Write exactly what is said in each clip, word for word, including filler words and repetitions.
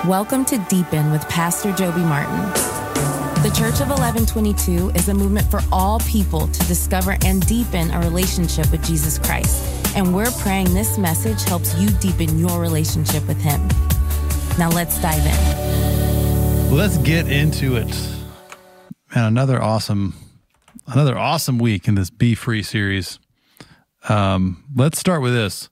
Welcome to Deepen with Pastor Joby Martin. The Church of eleven twenty-two is a movement for all people to discover and deepen a relationship with Jesus Christ. And we're praying this message helps you deepen your relationship with Him. Now let's dive in. Let's get into it. Man, another awesome, another awesome week in this Be Free series. Um, let's start with this.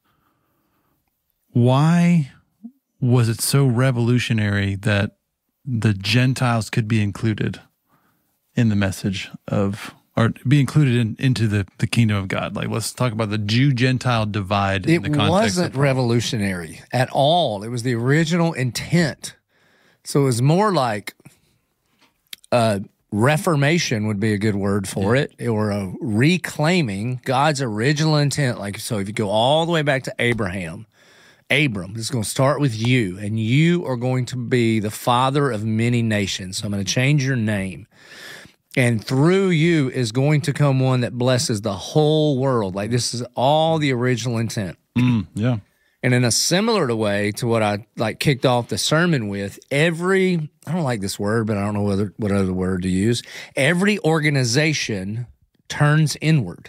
Why was it so revolutionary that the Gentiles could be included in the message of, or be included in, into the, the kingdom of God? Like, let's talk about the Jew-Gentile divide in the context. It wasn't revolutionary at all. It was the original intent. So it was more like uh, reformation would be a good word for Yeah. it, or a reclaiming God's original intent. Like, so if you go all the way back to Abraham, Abram, this is going to start with you, and you are going to be the father of many nations. So I'm going to change your name. And through you is going to come one that blesses the whole world. Like, this is all the original intent. Mm, yeah. And in a similar way to what I like kicked off the sermon with, every, I don't like this word, but I don't know whether, what other word to use. Every organization turns inward.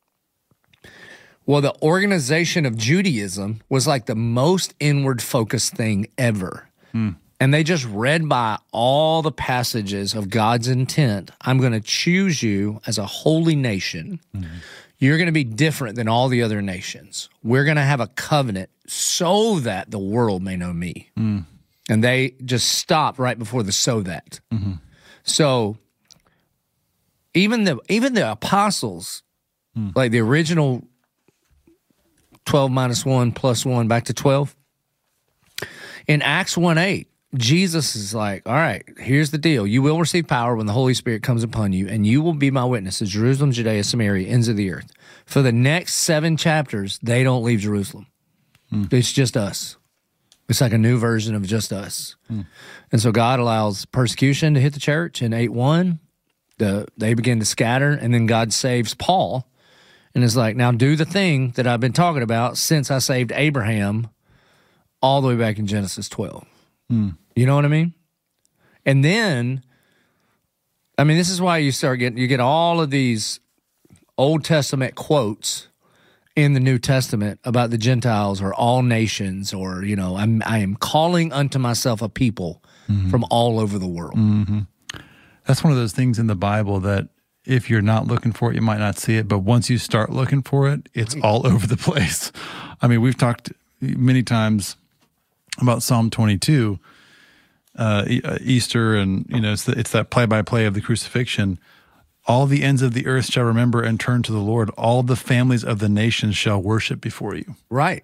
Well, the organization of Judaism was like the most inward-focused thing ever. Hmm. And they just read by all the passages of God's intent. I'm going to choose you as a holy nation. Mm-hmm. You're going to be different than all the other nations. We're going to have a covenant so that the world may know me. Mm. And they just stopped right before the so that. Mm-hmm. So even the even the apostles, mm. like the original twelve minus one plus one back to twelve. In Acts one eight, Jesus is like, all right, here's the deal. You will receive power when the Holy Spirit comes upon you, and you will be my witnesses, Jerusalem, Judea, Samaria, ends of the earth. For the next seven chapters, they don't leave Jerusalem. Hmm. It's just us. It's like a new version of just us. Hmm. And so God allows persecution to hit the church in eight one. The, they begin to scatter, and then God saves Paul. And it's like, now do the thing that I've been talking about since I saved Abraham all the way back in Genesis twelve. Mm. You know what I mean? And then, I mean, this is why you start getting, you get all of these Old Testament quotes in the New Testament about the Gentiles or all nations, or, you know, I'm, I am calling unto myself a people mm-hmm. from all over the world. Mm-hmm. That's one of those things in the Bible that if you're not looking for it, you might not see it. But once you start looking for it, it's all over the place. I mean, we've talked many times about Psalm twenty-two, uh, Easter, and, you know, it's, the, it's that play-by-play of the crucifixion. All the ends of the earth shall remember and turn to the Lord. All the families of the nations shall worship before you. Right.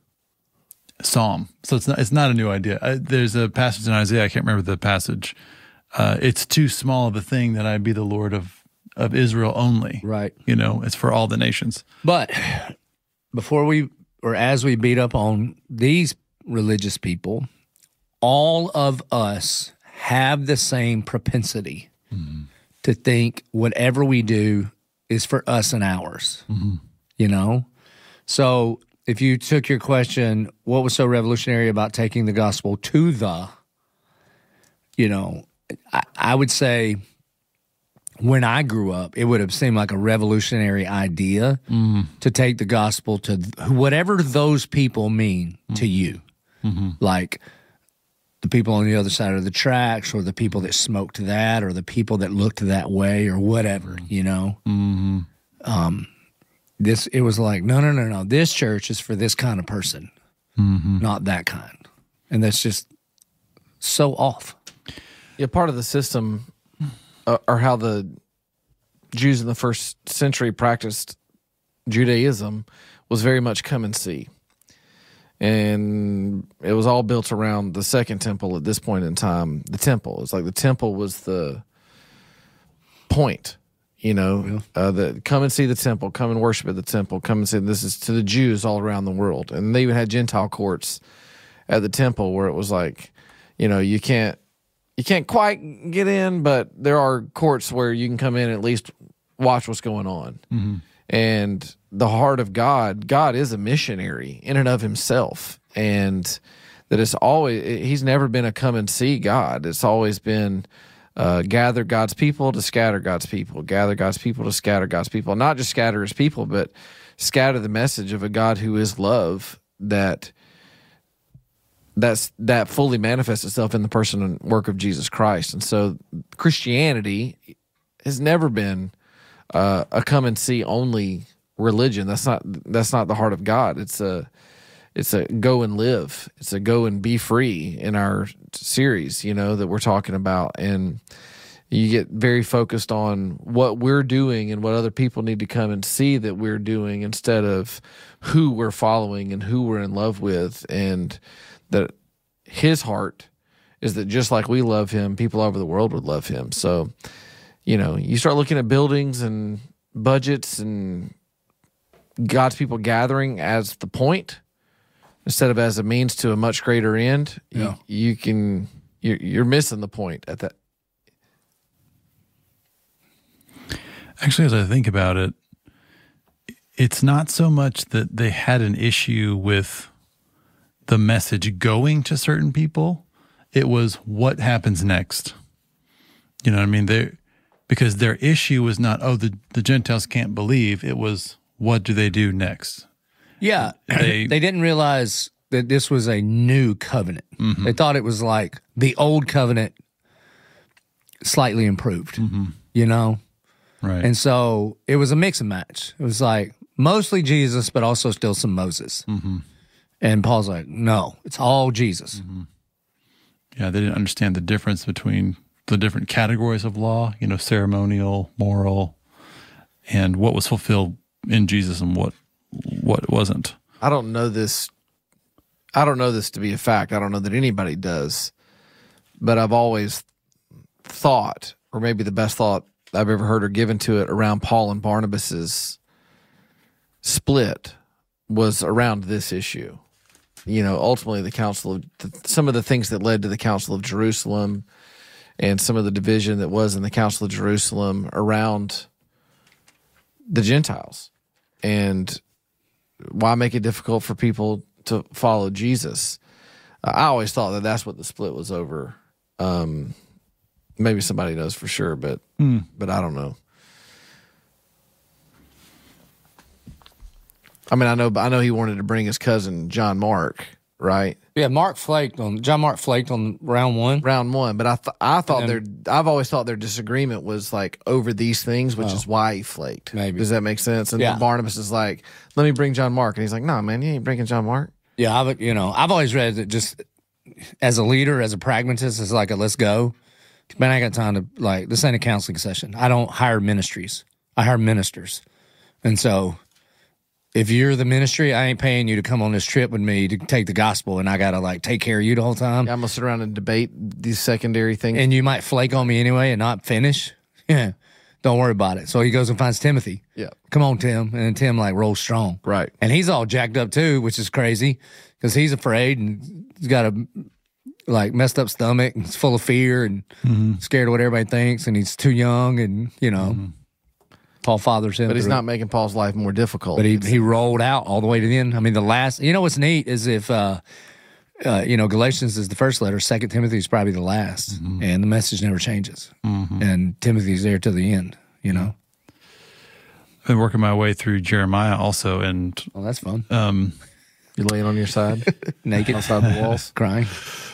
Psalm. So it's not, it's not a new idea. I, there's a passage in Isaiah, I can't remember the passage. Uh, it's too small of a thing that I be the Lord of of Israel only. Right. You know, it's for all the nations. But before we, or as we beat up on these religious people, all of us have the same propensity mm-hmm. to think whatever we do is for us and ours. Mm-hmm. You know? So if you took your question, what was so revolutionary about taking the gospel to the, you know, I, I would say, when I grew up, it would have seemed like a revolutionary idea mm. to take the gospel to whatever those people mean mm. to you. Mm-hmm. Like the people on the other side of the tracks, or the people that smoked that, or the people that looked that way, or whatever, you know? Mm-hmm. Um, this, it was like, no, no, no, no. This church is for this kind of person, mm-hmm. not that kind. And that's just so off. Yeah, part of the system... Uh, or how the Jews in the first century practiced Judaism was very much come and see. And it was all built around the second temple at this point in time. The temple. It's like the temple was the point, you know, yeah. uh, the, come and see the temple, come and worship at the temple, come and see. This is to the Jews all around the world. And they even had Gentile courts at the temple where it was like, you know, you can't, You can't quite get in, but there are courts where you can come in and at least watch what's going on. Mm-hmm. And the heart of God, God is a missionary in and of himself. And that it's always, he's never been a come and see God. It's always been uh, gather God's people to scatter God's people, gather God's people to scatter God's people. Not just scatter his people, but scatter the message of a God who is love, that that's that fully manifests itself in the person and work of Jesus Christ. And so Christianity has never been uh, a come and see only religion. That's not that's not the heart of God. It's a it's a go and live. It's a go and be free in our series, you know, that we're talking about. And you get very focused on what we're doing and what other people need to come and see that we're doing, instead of who we're following and who we're in love with. And that his heart is that just like we love him, people all over the world would love him. So, you know, you start looking at buildings and budgets and God's people gathering as the point instead of as a means to a much greater end. Yeah. You, you can you're, you're missing the point at that. Actually, as I think about it, it's not so much that they had an issue with the message going to certain people. It was what happens next. You know what I mean? They because their issue was not, oh, the, the Gentiles can't believe. It was, what do they do next? Yeah, They- they didn't realize that this was a new covenant. They thought it was like the old covenant, slightly improved. You know, Right. and so it was a mix and match. It was like mostly Jesus, but also still some Moses. And Paul's like, no, it's all Jesus. Yeah, they didn't understand the difference between the different categories of law, you know, ceremonial, moral, and what was fulfilled in Jesus and what what wasn't. I don't know this. I don't know this to be a fact. I don't know that anybody does, but I've always thought, or maybe the best thought I've ever heard or given to it around Paul and Barnabas's split was around this issue. You know, ultimately the council of some of the things that led to the Council of Jerusalem and some of the division that was in the Council of Jerusalem around the Gentiles. And why make it difficult for people to follow Jesus? Uh, I always thought that that's what the split was over. Um, maybe somebody knows for sure, but but I don't know. I mean, I know, I know he wanted to bring his cousin John Mark, right? Yeah, Mark flaked on John. Mark flaked on round one. Round one, but I th- I thought And their I've always thought their disagreement was like over these things, which is why he flaked. Maybe. Does that make sense? And Yeah. Barnabas is like, let me bring John Mark, and he's like, no, man, you ain't bringing John Mark. Yeah, I've you know I've always read that just as a leader, as a pragmatist, it's like a let's go. Man, I ain't got time to like this ain't a counseling session. I don't hire ministries. I hire ministers, and so if you're the ministry, I ain't paying you to come on this trip with me to take the gospel, and I gotta like take care of you the whole time. Yeah, I'm gonna sit around and debate these secondary things. And you might flake on me anyway and not finish. Yeah, don't worry about it. So he goes and finds Timothy. Yeah. Come on, Tim. And then Tim like rolls strong. Right. And he's all jacked up too, which is crazy because he's afraid and he's got a like messed up stomach and he's full of fear and scared of what everybody thinks. And he's too young and, you know, Paul fathers him. But he's through not it. making Paul's life more difficult. But he, he rolled out all the way to the end. I mean, the last, you know what's neat is if, uh, uh, you know, Galatians is the first letter, Second Timothy is probably the last, and the message never changes. And Timothy's there to the end, you know? I've been working my way through Jeremiah also, and Well, that's fun. um, You're laying on your side, Naked. outside the walls. Crying.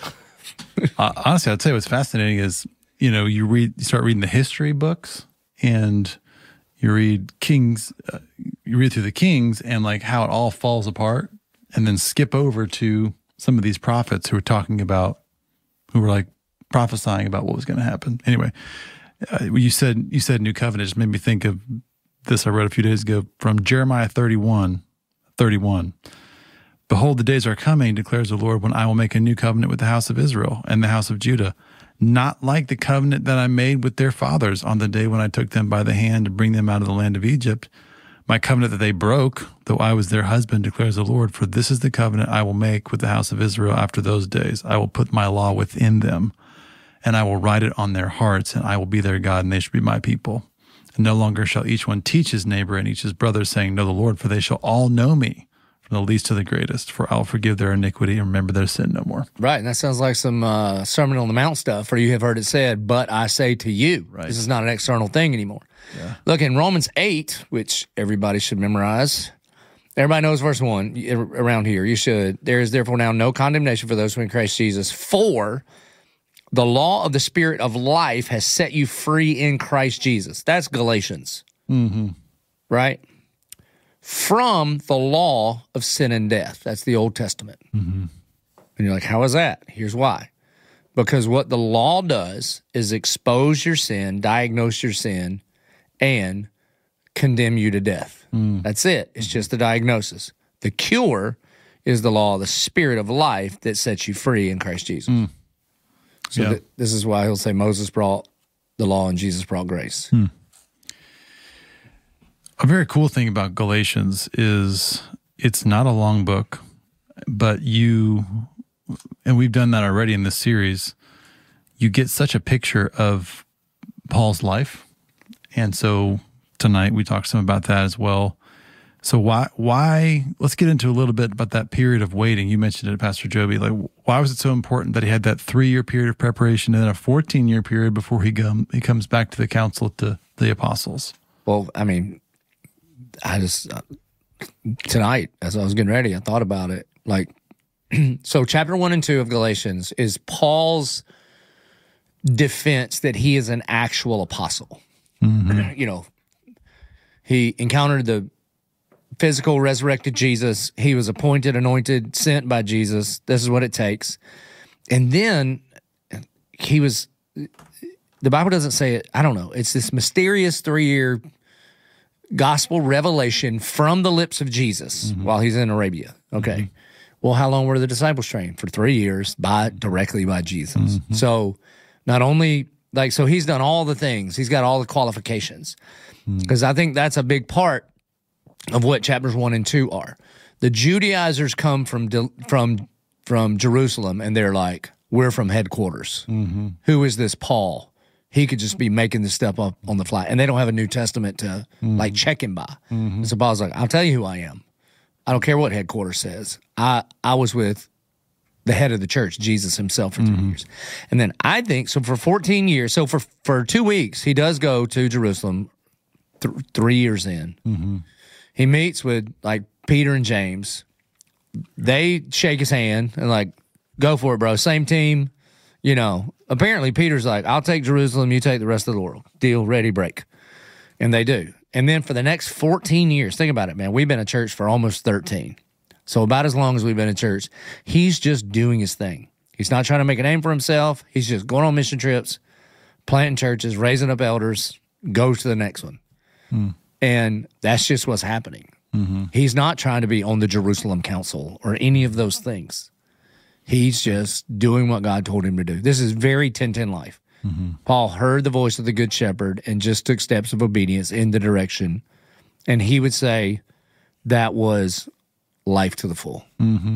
uh, honestly, I'd say what's fascinating is, you know, you read, you start reading the history books, and you read Kings, uh, you read through the Kings, and like how it all falls apart, and then skip over to some of these prophets who were talking about, who were like prophesying about what was going to happen. Anyway, uh, you said you said New Covenant just made me think of this. I read a few days ago from Jeremiah thirty-one, thirty-one. Behold, the days are coming, declares the Lord, when I will make a new covenant with the house of Israel and the house of Judah, not like the covenant that I made with their fathers on the day when I took them by the hand to bring them out of the land of Egypt. My covenant that they broke, though I was their husband, declares the Lord, for this is the covenant I will make with the house of Israel after those days. I will put my law within them, and I will write it on their hearts, and I will be their God, and they shall be my people. And no longer shall each one teach his neighbor and each his brother, saying, Know the Lord, for they shall all know me, from the least to the greatest, for I'll forgive their iniquity and remember their sin no more. Right, and that sounds like some uh, Sermon on the Mount stuff, for you have heard it said, but I say to you. Right. This is not an external thing anymore. Yeah. Look, in Romans eight, which everybody should memorize, everybody knows verse one around here. You should. There is therefore now no condemnation for those who are in Christ Jesus, for the law of the Spirit of life has set you free in Christ Jesus. That's Galatians, Mm-hmm. right? From the law of sin and death. That's the Old Testament. Mm-hmm. And you're like, how is that? Here's why. Because what the law does is expose your sin, diagnose your sin, and condemn you to death. Mm. That's it. It's just the diagnosis. The cure is the law of the Spirit of life that sets you free in Christ Jesus. Mm. So Yeah. th- this is why he'll say Moses brought the law and Jesus brought grace. Mm. A very cool thing about Galatians is it's not a long book, but you, and we've done that already in this series, you get such a picture of Paul's life. And so tonight we talked some about that as well. So why, why, let's get into a little bit about that period of waiting. You mentioned it, Pastor Joby. Like, why was it so important that he had that three-year period of preparation and then a fourteen-year period before he, come, he comes back to the council to the apostles? Well, I mean, I just, uh, tonight, as I was getting ready, I thought about it. Like, so chapter one and two of Galatians is Paul's defense that he is an actual apostle. Mm-hmm. You know, he encountered the physical resurrected Jesus. He was appointed, anointed, sent by Jesus. This is what it takes. And then he was, the Bible doesn't say it, I don't know. It's this mysterious three-year gospel revelation from the lips of Jesus mm-hmm. while he's in Arabia. Okay. Mm-hmm. Well, how long were the disciples trained? For three years by directly by Jesus. Mm-hmm. So not only, like, so he's done all the things. He's got all the qualifications. Because mm-hmm. I think that's a big part of what chapters one and two are. The Judaizers come from from from Jerusalem, and they're like, we're from headquarters. Mm-hmm. Who is this Paul? He could just be making this stuff up on the fly. And they don't have a New Testament to, mm-hmm. like, check him by. Mm-hmm. So Paul's like, I'll tell you who I am. I don't care what headquarters says. I, I was with the head of the church, Jesus himself, for three mm-hmm. years. And then I think, so for fourteen years, so for, for two weeks, he does go to Jerusalem th- three years in. Mm-hmm. He meets with, like, Peter and James. They shake his hand and, like, go for it, bro. Same team. You know, apparently Peter's like, I'll take Jerusalem, you take the rest of the world. Deal, ready, break. And they do. And then for the next fourteen years, think about it, man. We've been a church for almost thirteen. So about as long as we've been in church, he's just doing his thing. He's not trying to make a name for himself. He's just going on mission trips, planting churches, raising up elders, goes to the next one. Hmm. And that's just what's happening. Mm-hmm. He's not trying to be on the Jerusalem Council or any of those things. He's just doing what God told him to do. This is very ten ten life. Mm-hmm. Paul heard the voice of the Good Shepherd and just took steps of obedience in the direction. And he would say that was life to the full. Mm-hmm.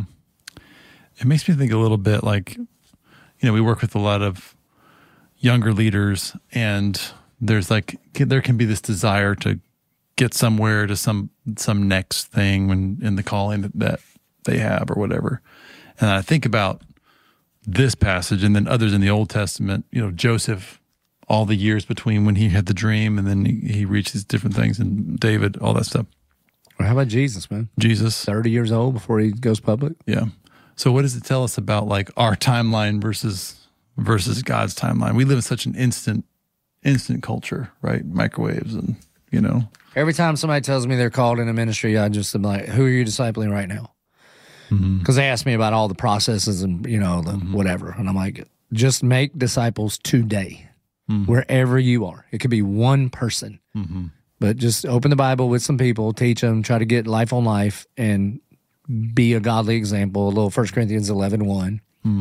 It makes me think a little bit like, you know, we work with a lot of younger leaders, and there's like, there can be this desire to get somewhere, to some some next thing when in the calling that, that they have or whatever. And I think about this passage and then others in the Old Testament, you know, Joseph, all the years between when he had the dream and then he, he reached these different things, and David, all that stuff. Well, how about Jesus, man? Jesus. thirty years old before he goes public. Yeah. So what does it tell us about like our timeline versus versus God's timeline? We live in such an instant, instant culture, right? Microwaves and, you know. Every time somebody tells me they're called in a ministry, I just am like, who are you discipling right now? Because mm-hmm. they ask me about all the processes and, you know, the mm-hmm. whatever. And I'm like, just make disciples today, mm-hmm. wherever you are. It could be one person. Mm-hmm. But just open the Bible with some people, teach them, try to get life on life, and be a godly example. A little First Corinthians eleven one. Mm-hmm.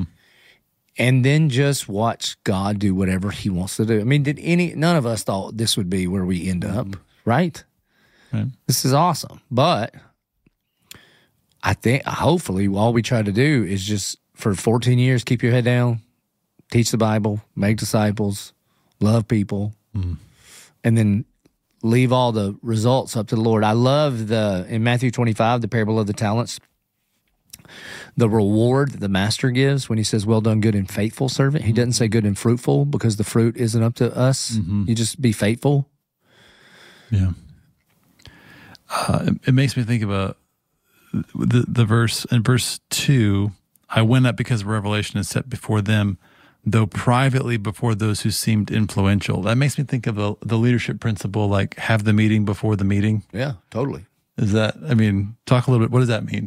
And then just watch God do whatever he wants to do. I mean, did any, none of us thought this would be where we end up, right? right? This is awesome. But I think hopefully all we try to do is just for fourteen years, keep your head down, teach the Bible, make disciples, love people, mm. and then leave all the results up to the Lord. I love the, in Matthew twenty-five, the parable of the talents, the reward that the master gives when he says, well done, good and faithful servant. He doesn't say good and fruitful because the fruit isn't up to us. Mm-hmm. You just be faithful. Yeah. Uh, it, it makes me think about the, the verse in verse two, I went up because revelation is set before them, though privately before those who seemed influential. That makes me think of the, the leadership principle, like have the meeting before the meeting. Yeah, totally. Is that, I mean, talk a little bit, what does that mean?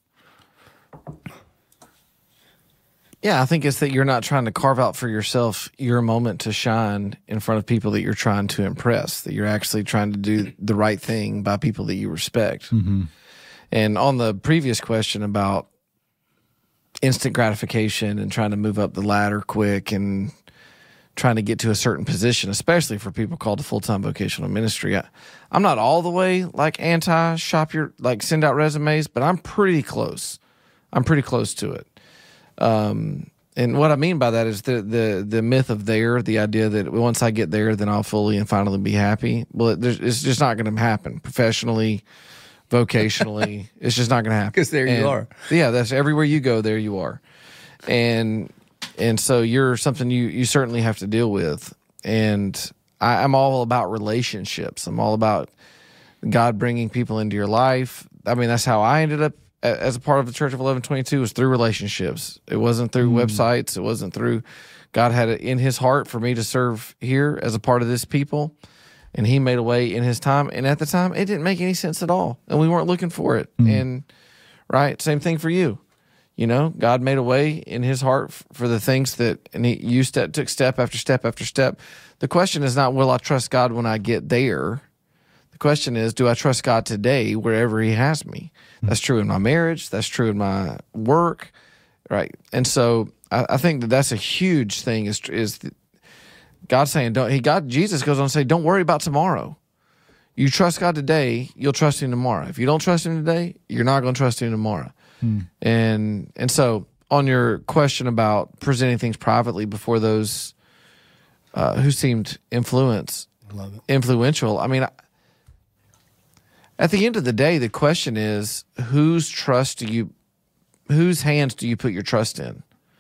Yeah, I think it's that you're not trying to carve out for yourself your moment to shine in front of people that you're trying to impress, that you're actually trying to do the right thing by people that you respect. Mm-hmm. And on the previous question about instant gratification and trying to move up the ladder quick and trying to get to a certain position, especially for people called to full-time vocational ministry, I, I'm not all the way like anti-shop your, like send out resumes, but I'm pretty close. I'm pretty close to it. Um, and what I mean by that is the, the, the myth of there, the idea that once I get there, then I'll fully and finally be happy. Well, it, it's just not going to happen professionally, vocationally. It's just not going to happen. Because there and, you are. Yeah, that's everywhere you go, there you are. And and so you're something you, you certainly have to deal with. And I, I'm all about relationships. I'm all about God bringing people into your life. I mean, that's how I ended up as a part of the Church of eleven twenty-two, was through relationships. It wasn't through mm. websites. It wasn't through, God had it in his heart for me to serve here as a part of this people. And he made a way in his time. And at the time, it didn't make any sense at all. And we weren't looking for it. Mm. And, right, same thing for you. You know, God made a way in his heart for the things that, and he, you step, took step after step after step. The question is not, will I trust God when I get there? The question is, do I trust God today wherever he has me? That's true in my marriage. That's true in my work, right? And so I, I think that that's a huge thing is, is God saying, don't, he God, Jesus goes on to say, don't worry about tomorrow. You trust God today, you'll trust him tomorrow. If you don't trust him today, you're not going to trust him tomorrow. Hmm. And, and so on your question about presenting things privately before those uh, who seemed influence, Love it. influential, I mean, I, at the end of the day, the question is, whose trust do you, whose hands do you put your trust in?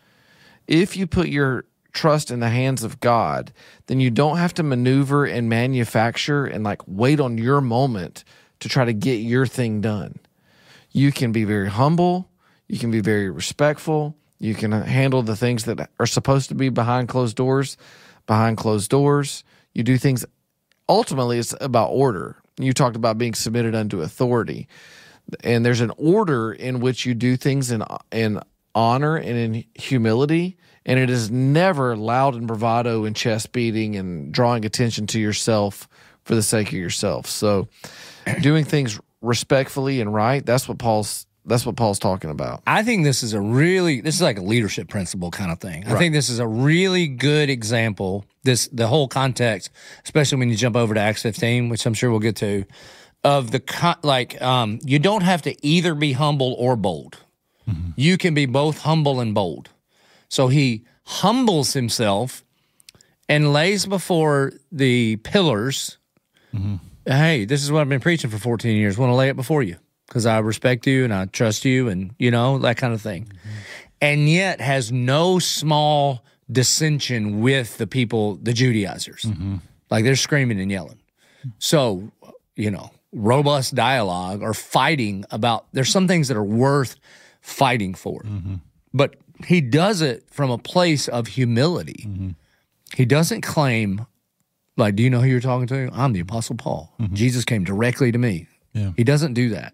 If you put your trust in the hands of God, then you don't have to maneuver and manufacture and like wait on your moment to try to get your thing done. You can be very humble. You can be very respectful. You can handle the things that are supposed to be behind closed doors, behind closed doors. You do things, ultimately it's about order. You talked about being submitted unto authority. And there's an order in which you do things in in honor and in humility. And it is never loud and bravado and chest beating and drawing attention to yourself for the sake of yourself. So doing things respectfully and right, that's what Paul's that's what Paul's talking about. I think this is a really, this is like a leadership principle kind of thing. I Right. think this is a really good example, this the whole context, especially when you jump over to Acts fifteen, which I'm sure we'll get to, of the, con- like, um, you don't have to either be humble or bold. Mm-hmm. You can be both humble and bold. So he humbles himself and lays before the pillars, mm-hmm. hey, this is what I've been preaching for fourteen years. I want to lay it before you because I respect you and I trust you and, you know, that kind of thing. Mm-hmm. And yet has no small dissension with the people, the Judaizers. Mm-hmm. Like they're screaming and yelling. So, you know, robust dialogue or fighting about, there's some things that are worth fighting for. Mm-hmm. But he does it from a place of humility. Mm-hmm. He doesn't claim, like, do you know who you're talking to? I'm the Apostle Paul. Mm-hmm. Jesus came directly to me. Yeah. He doesn't do that.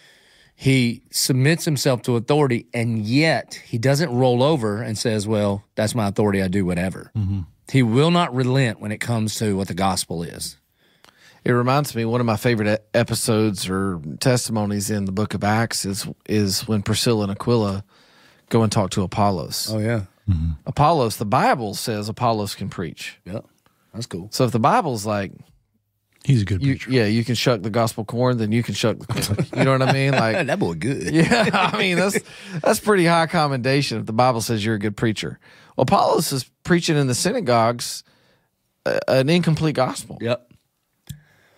He submits himself to authority, and yet he doesn't roll over and says, well, that's my authority, I do whatever. Mm-hmm. He will not relent when it comes to what the gospel is. It reminds me, one of my favorite episodes or testimonies in the book of Acts is is when Priscilla and Aquila go and talk to Apollos. Oh, yeah. Mm-hmm. Apollos, the Bible says Apollos can preach. Yeah, that's cool. So if the Bible's like, he's a good you, preacher. yeah, you can shuck the gospel corn, then you can shuck the corn. You know what I mean? Like that boy good. Yeah, I mean, that's that's pretty high commendation if the Bible says you're a good preacher. Well, Apollos is preaching in the synagogues uh, an incomplete gospel. Yep.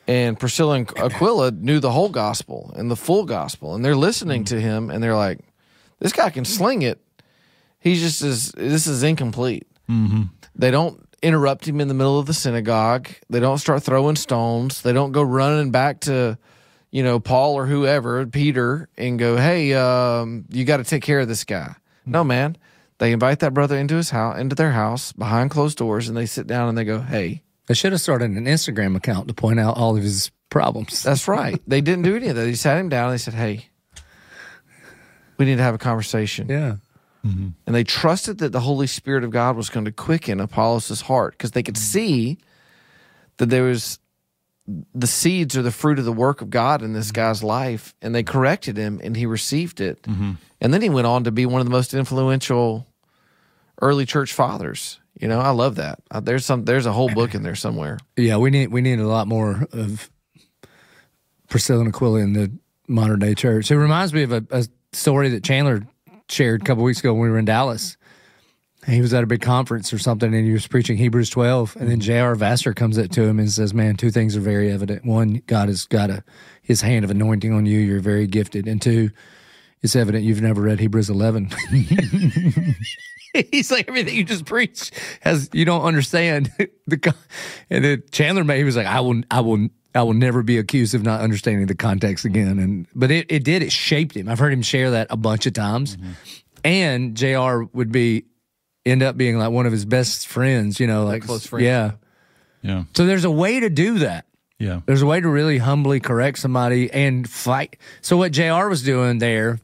And Priscilla and Aquila knew the whole gospel and the full gospel, and they're listening to him, and they're like, "This guy can sling it. He's just as this is incomplete." Mm-hmm. They don't interrupt him in the middle of the synagogue. They don't start throwing stones. They don't go running back to, you know, Paul or whoever, Peter, and go, "Hey, um, you got to take care of this guy." No, man. They invite that brother into his house, into their house, behind closed doors, and they sit down and they go, "Hey." They should have started an Instagram account to point out all of his problems. That's right. They didn't do any of that. They sat him down and they said, "Hey, we need to have a conversation." Yeah. Mm-hmm. And they trusted that the Holy Spirit of God was going to quicken Apollos' heart because they could see that there was the seeds or the fruit of the work of God in this guy's life, and they corrected him, and he received it. Mm-hmm. And then he went on to be one of the most influential early church fathers. You know, I love that. Uh, There's some. There's a whole book in there somewhere. Yeah, we need we need a lot more of Priscilla and Aquila in the modern day church. It reminds me of a, a story that Chandler shared a couple weeks ago when we were in Dallas. He was at a big conference or something, and he was preaching Hebrews twelve, and then J R. Vassar comes up to him and says, "Man, two things are very evident. One, God has got a His hand of anointing on you. You're very gifted, and two, it's evident you've never read Hebrews eleven." He's like, everything you just preached has you don't understand the. And then Chandler, he was like, "I will, I will, I will never be accused of not understanding the context again." And but it, it did, it shaped him. I've heard him share that a bunch of times, mm-hmm. and J R would be end up being like one of his best friends. You know, like close friends. Yeah, Yeah. So there's a way to do that. Yeah. There's a way to really humbly correct somebody and fight. So what J R was doing there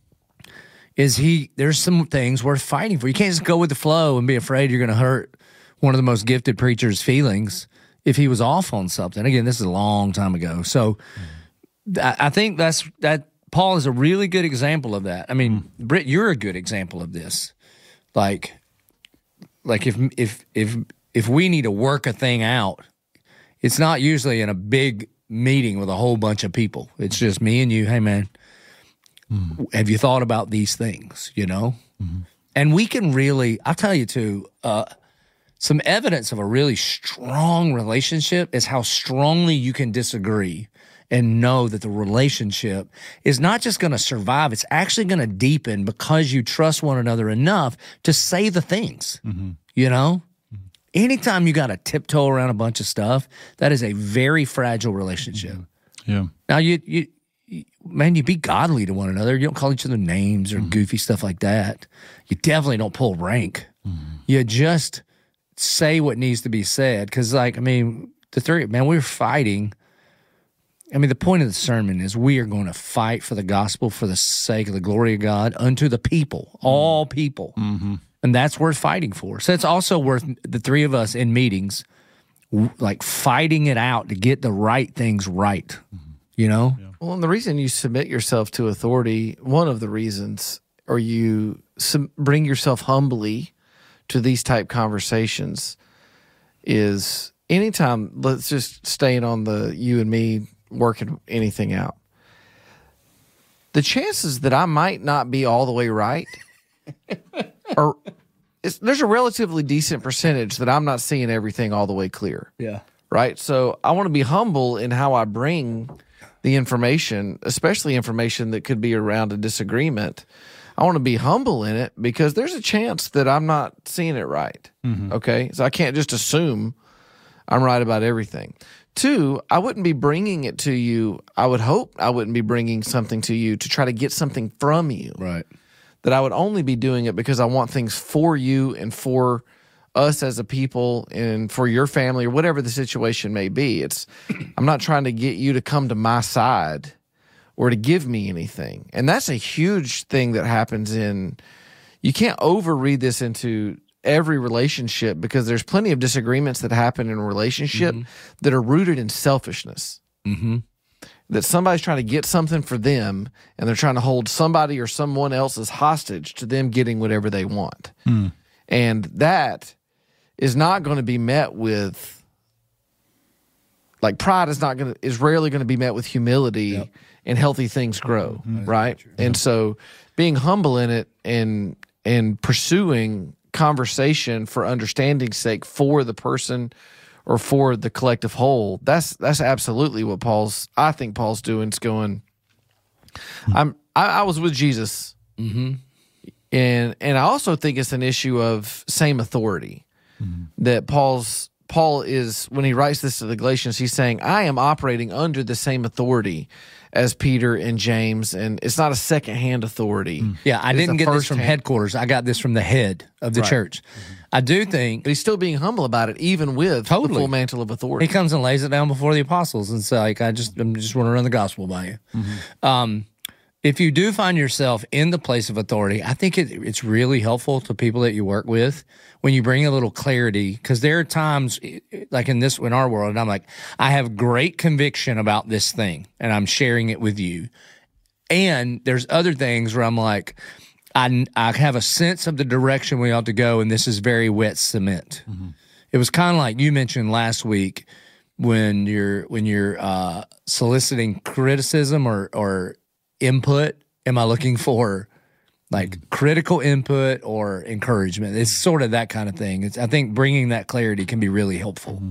is he, there's some things worth fighting for. You can't just go with the flow and be afraid you're going to hurt one of the most gifted preachers' feelings if he was off on something. Again, this is a long time ago. So I, I think that's, that Paul is a really good example of that. I mean, Britt, you're a good example of this. Like, like if, if, if, if we need to work a thing out, it's not usually in a big meeting with a whole bunch of people. It's just me and you. Hey, man, mm-hmm. have you thought about these things, you know? Mm-hmm. And we can really, I'll tell you too, uh, some evidence of a really strong relationship is how strongly you can disagree and know that the relationship is not just going to survive, it's actually going to deepen because you trust one another enough to say the things, mm-hmm. you know? Anytime you got to tiptoe around a bunch of stuff, that is a very fragile relationship. Yeah. Now, you, you, you man, you be godly to one another. You don't call each other names or mm-hmm. goofy stuff like that. You definitely don't pull rank. Mm-hmm. You just say what needs to be said. Because, like, I mean, the three, man, we were fighting. I mean, the point of the sermon is we are going to fight for the gospel for the sake of the glory of God unto the people, mm-hmm. all people. Mm-hmm. And that's worth fighting for. So it's also worth the three of us in meetings, like fighting it out to get the right things right, mm-hmm. you know? Yeah. Well, and the reason you submit yourself to authority, one of the reasons, or you sub- bring yourself humbly to these type conversations is anytime, let's just stay on the you and me working anything out. The chances that I might not be all the way right or it's, there's a relatively decent percentage that I'm not seeing everything all the way clear. Yeah. Right. So I want to be humble in how I bring the information, especially information that could be around a disagreement. I want to be humble in it because there's a chance that I'm not seeing it right. Mm-hmm. Okay. So I can't just assume I'm right about everything. Two, I wouldn't be bringing it to you. I would hope I wouldn't be bringing something to you to try to get something from you. Right. That I would only be doing it because I want things for you and for us as a people and for your family or whatever the situation may be. It's I'm not trying to get you to come to my side or to give me anything. And that's a huge thing that happens in – you can't overread this into every relationship because there's plenty of disagreements that happen in a relationship mm-hmm. that are rooted in selfishness. Mm-hmm. That somebody's trying to get something for them and they're trying to hold somebody or someone else as hostage to them getting whatever they want. Mm. And that is not going to be met with, like pride is not going to, is rarely going to be met with humility yep. and healthy things grow, mm-hmm. right? Yeah. And so being humble in it and and pursuing conversation for understanding's sake for the person or for the collective whole. That's that's absolutely what Paul's. I think Paul's doing. Is going. I'm. I, I was with Jesus, Mm-hmm. and and I also think it's an issue of same authority Mm-hmm. that Paul's. Paul is, when he writes this to the Galatians, he's saying, I am operating under the same authority as Peter and James, and it's not a second-hand authority. Yeah, I It's didn't a get this from first-hand- headquarters. I got this from the head of the Right. church. I do think But he's still being humble about it, even with the Totally. full mantle of authority. he comes and lays it down before the apostles and say, like, I just, I just want to run the gospel by you. Um, if you do find yourself in the place of authority, I think it, it's really helpful to people that you work with when you bring a little clarity, because there are times, like in this, in our world, and I'm like, I have great conviction about this thing, and I'm sharing it with you. And there's other things where I'm like, I, I have a sense of the direction we ought to go, and this is very wet cement. Mm-hmm. It was kind of like you mentioned last week when you're when you're uh, soliciting criticism or or input. Am I looking for like critical input or encouragement? It's sort of that kind of thing. It's, I think bringing that clarity can be really helpful.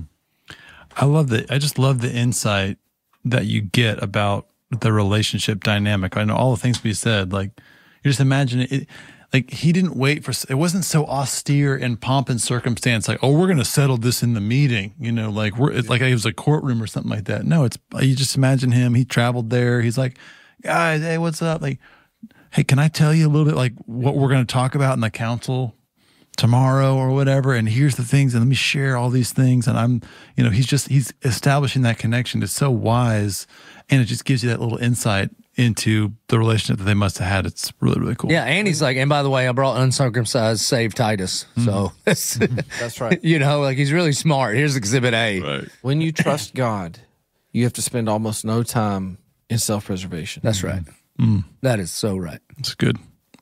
I love the. I just love the insight that you get about the relationship dynamic. I know all the things we said. Like you just imagine it. Like he didn't wait for. It wasn't so austere and pomp and circumstance. Like, oh, we're going to settle this in the meeting. You know, like we're it's like it was a courtroom or something like that. No, it's you just imagine him. He traveled there. He's like, guys, hey, what's up? Like, hey, can I tell you a little bit like what we're going to talk about in the council tomorrow or whatever? And here's the things, and let me share all these things. And I'm, you know, he's just, he's establishing that connection. It's so wise. And it just gives you that little insight into the relationship that they must have had. It's really, really cool. Yeah, and he's like, and by the way, I brought uncircumcised saved Titus. So, That's right. you know, like he's really smart. Here's Exhibit A. Right. When you trust God, you have to spend almost no time in self-preservation. That's right. That is so right. It's good.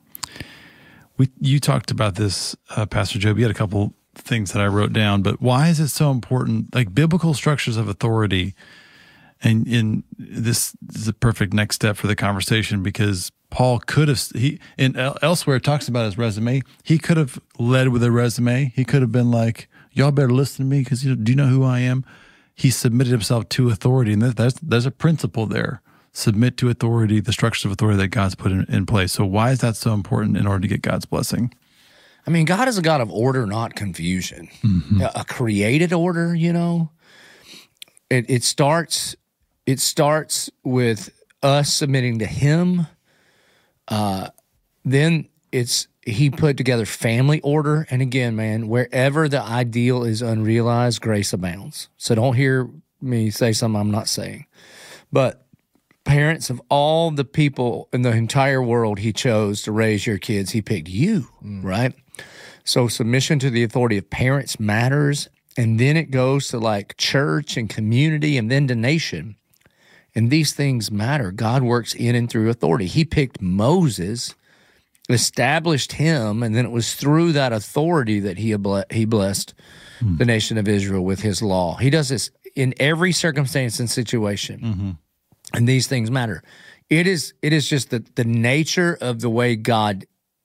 We you talked about this, uh, Pastor Job. You had a couple things that I wrote down, but why is it so important? Like biblical structures of authority, and in this is a perfect next step for the conversation because Paul could have he in elsewhere it talks about his resume. He could have led with a resume. He could have been like, "Y'all better listen to me because you do you know who I am." He submitted himself to authority, and there's there's a principle there. Submit to authority, the structures of authority that God's put in, in place. So why is that so important in order to get God's blessing? I mean, God is a God of order, not confusion. Mm-hmm. A, a created order, you know. It it starts it starts with us submitting to Him. Uh, then it's He put together family order, and again, man, wherever the ideal is unrealized, grace abounds. So don't hear me say something I'm not saying, but. Parents of all the people in the entire world he chose to raise your kids, he picked you, mm. right? So submission to the authority of parents matters, and then it goes to like church and community and then to nation. And these things matter. God works in and through authority. He picked Moses, established him, and then it was through that authority that he he blessed mm. the nation of Israel with his law. He does this in every circumstance and situation. Mm-hmm. And these things matter. It is it is just the, the nature of the way God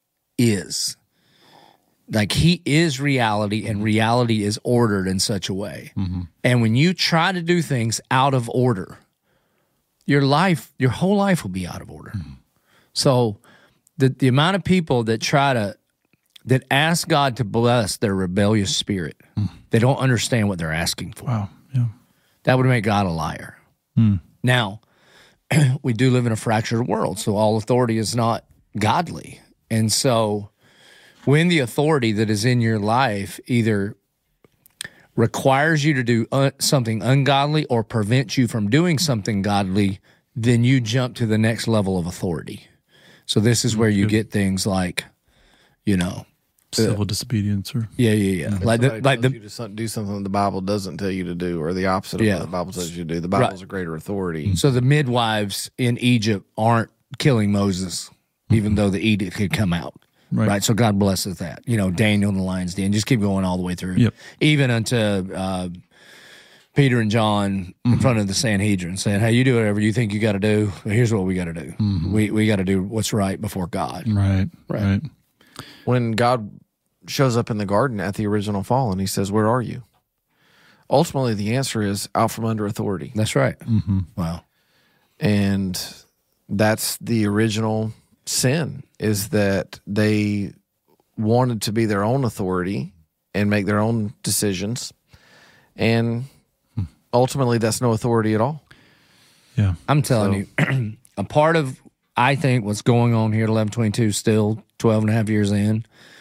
is. Like he is reality, and reality is ordered in such a way. Mm-hmm. And when you try to do things out of order, your life, your whole life will be out of order. Mm-hmm. So the the amount of people that try to, that ask God to bless their rebellious spirit, mm. they don't understand what they're asking for. Wow, yeah. That would make God a liar. Mm. Now, we do live in a fractured world, so all authority is not godly. And so when the authority that is in your life either requires you to do un- something ungodly or prevents you from doing something godly, then you jump to the next level of authority. So this is where you get things like, you know, civil uh, disobedience, or yeah, yeah, yeah. Like the, like the you to do something the Bible doesn't tell you to do, or the opposite of yeah. what the Bible tells you to do. The Bible's right. a greater authority. So the midwives in Egypt aren't killing Moses, even though the edict could come out. Right. right. So God blesses that. You know, Daniel in the lion's den. Just keep going all the way through. Yep. Even unto uh, Peter and John in mm-hmm. front of the Sanhedrin saying, hey, you do whatever you think you got to do. But here's what we got to do. Mm-hmm. We we got to do what's right before God. Right. Right. right. When God shows up in the garden at the original fall and he says, where are you? ultimately the answer is out from under authority. That's right. Mm-hmm. Wow. And that's the original sin, is that they wanted to be their own authority and make their own decisions. And ultimately, that's no authority at all. Yeah. I'm telling So- you, a part of, I think, what's going on here at eleven twenty-two, still twelve and a half years in,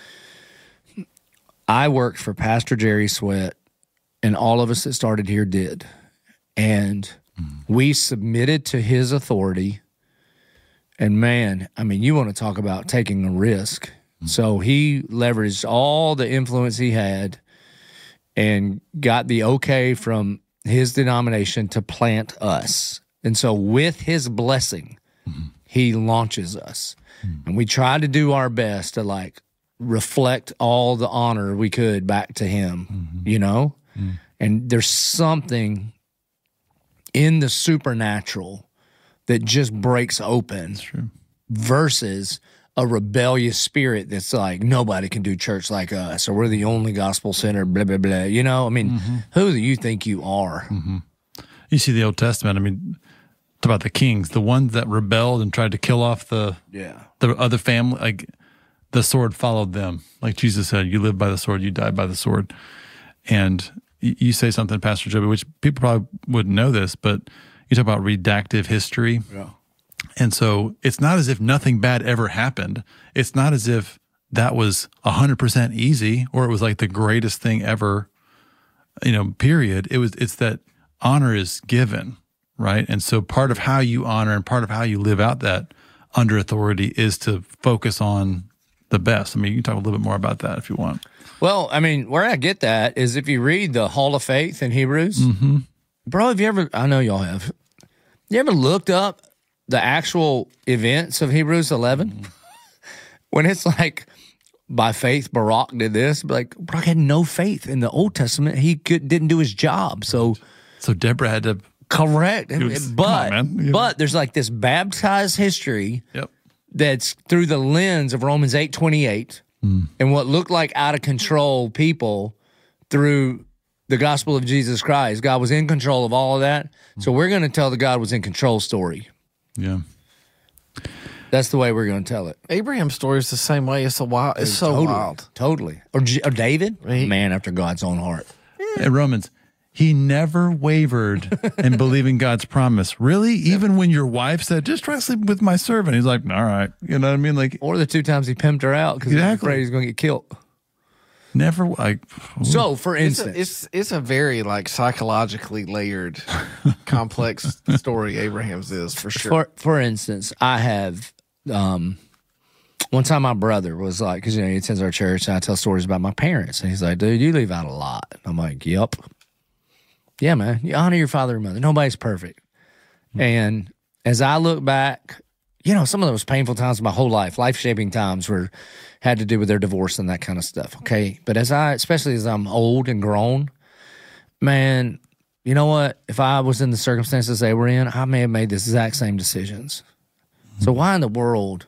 I worked for Pastor Jerry Sweat, and all of us that started here did. And we submitted to his authority. And man, I mean, you want to talk about taking a risk. So he leveraged all the influence he had and got the okay from his denomination to plant us. And so with his blessing, mm-hmm. he launches us. Mm-hmm. And we tried to do our best to like reflect all the honor we could back to him, mm-hmm. you know? Mm-hmm. And there's something in the supernatural that just breaks open. That's true. Versus a rebellious spirit that's like, nobody can do church like us, or we're the only gospel center, blah, blah, blah. You know, I mean, mm-hmm. who do you think you are? Mm-hmm. You see the Old Testament, I mean, talk about the kings, the ones that rebelled and tried to kill off the yeah. the other family, like the sword followed them. Like Jesus said, you live by the sword, you die by the sword. And you say something, Pastor Joby, which people probably wouldn't know this, but you talk about redactive history. Yeah. And so it's not as if nothing bad ever happened. It's not as if that was one hundred percent easy or it was like the greatest thing ever, you know, period. It was, it's that honor is given, right? And so part of how you honor and part of how you live out that under authority is to focus on the best. I mean, you can talk a little bit more about that if you want. Well, I mean, where I get that is if you read the Hall of Faith in Hebrews, mm-hmm. bro, have you ever, I know y'all have, you ever looked up the actual events of Hebrews eleven? Mm-hmm. When it's like, by faith, Barak did this, like, Barak had no faith in the Old Testament. He could, didn't do his job. So, so Deborah had to. Correct. Was, but, on, man. but there's like this baptized history yep. that's through the lens of Romans eight twenty-eight mm. and what looked like out of control people through the gospel of Jesus Christ. God was in control of all of that. Mm. So we're going to tell the God was in control story. Yeah. That's the way we're going to tell it. Abraham's story is the same way. It's a wild. It's so totally, wild. Totally. Or, or David, right. Man after God's own heart. Hey, Romans, he never wavered in believing God's promise. Really? Even when your wife said, just try to sleep with my servant. He's like, all right. You know what I mean? Like, or the two times he pimped her out because exactly. he was afraid he's going to get killed. Never like. So, for instance, it's a, it's, it's a very like psychologically layered, complex story. Abraham's is for sure. For for instance, I have um, one time my brother was like, because you know he attends our church, and I tell stories about my parents, and he's like, "Dude, you leave out a lot." I'm like, "Yep, yeah, man. You honor your father and mother. Nobody's perfect." Mm-hmm. And as I look back, you know, some of those painful times of my whole life, life-shaping times were had to do with their divorce and that kind of stuff, okay? But as I, especially as I'm old and grown, man, you know what? If I was in the circumstances they were in, I may have made the exact same decisions. Mm-hmm. So why in the world?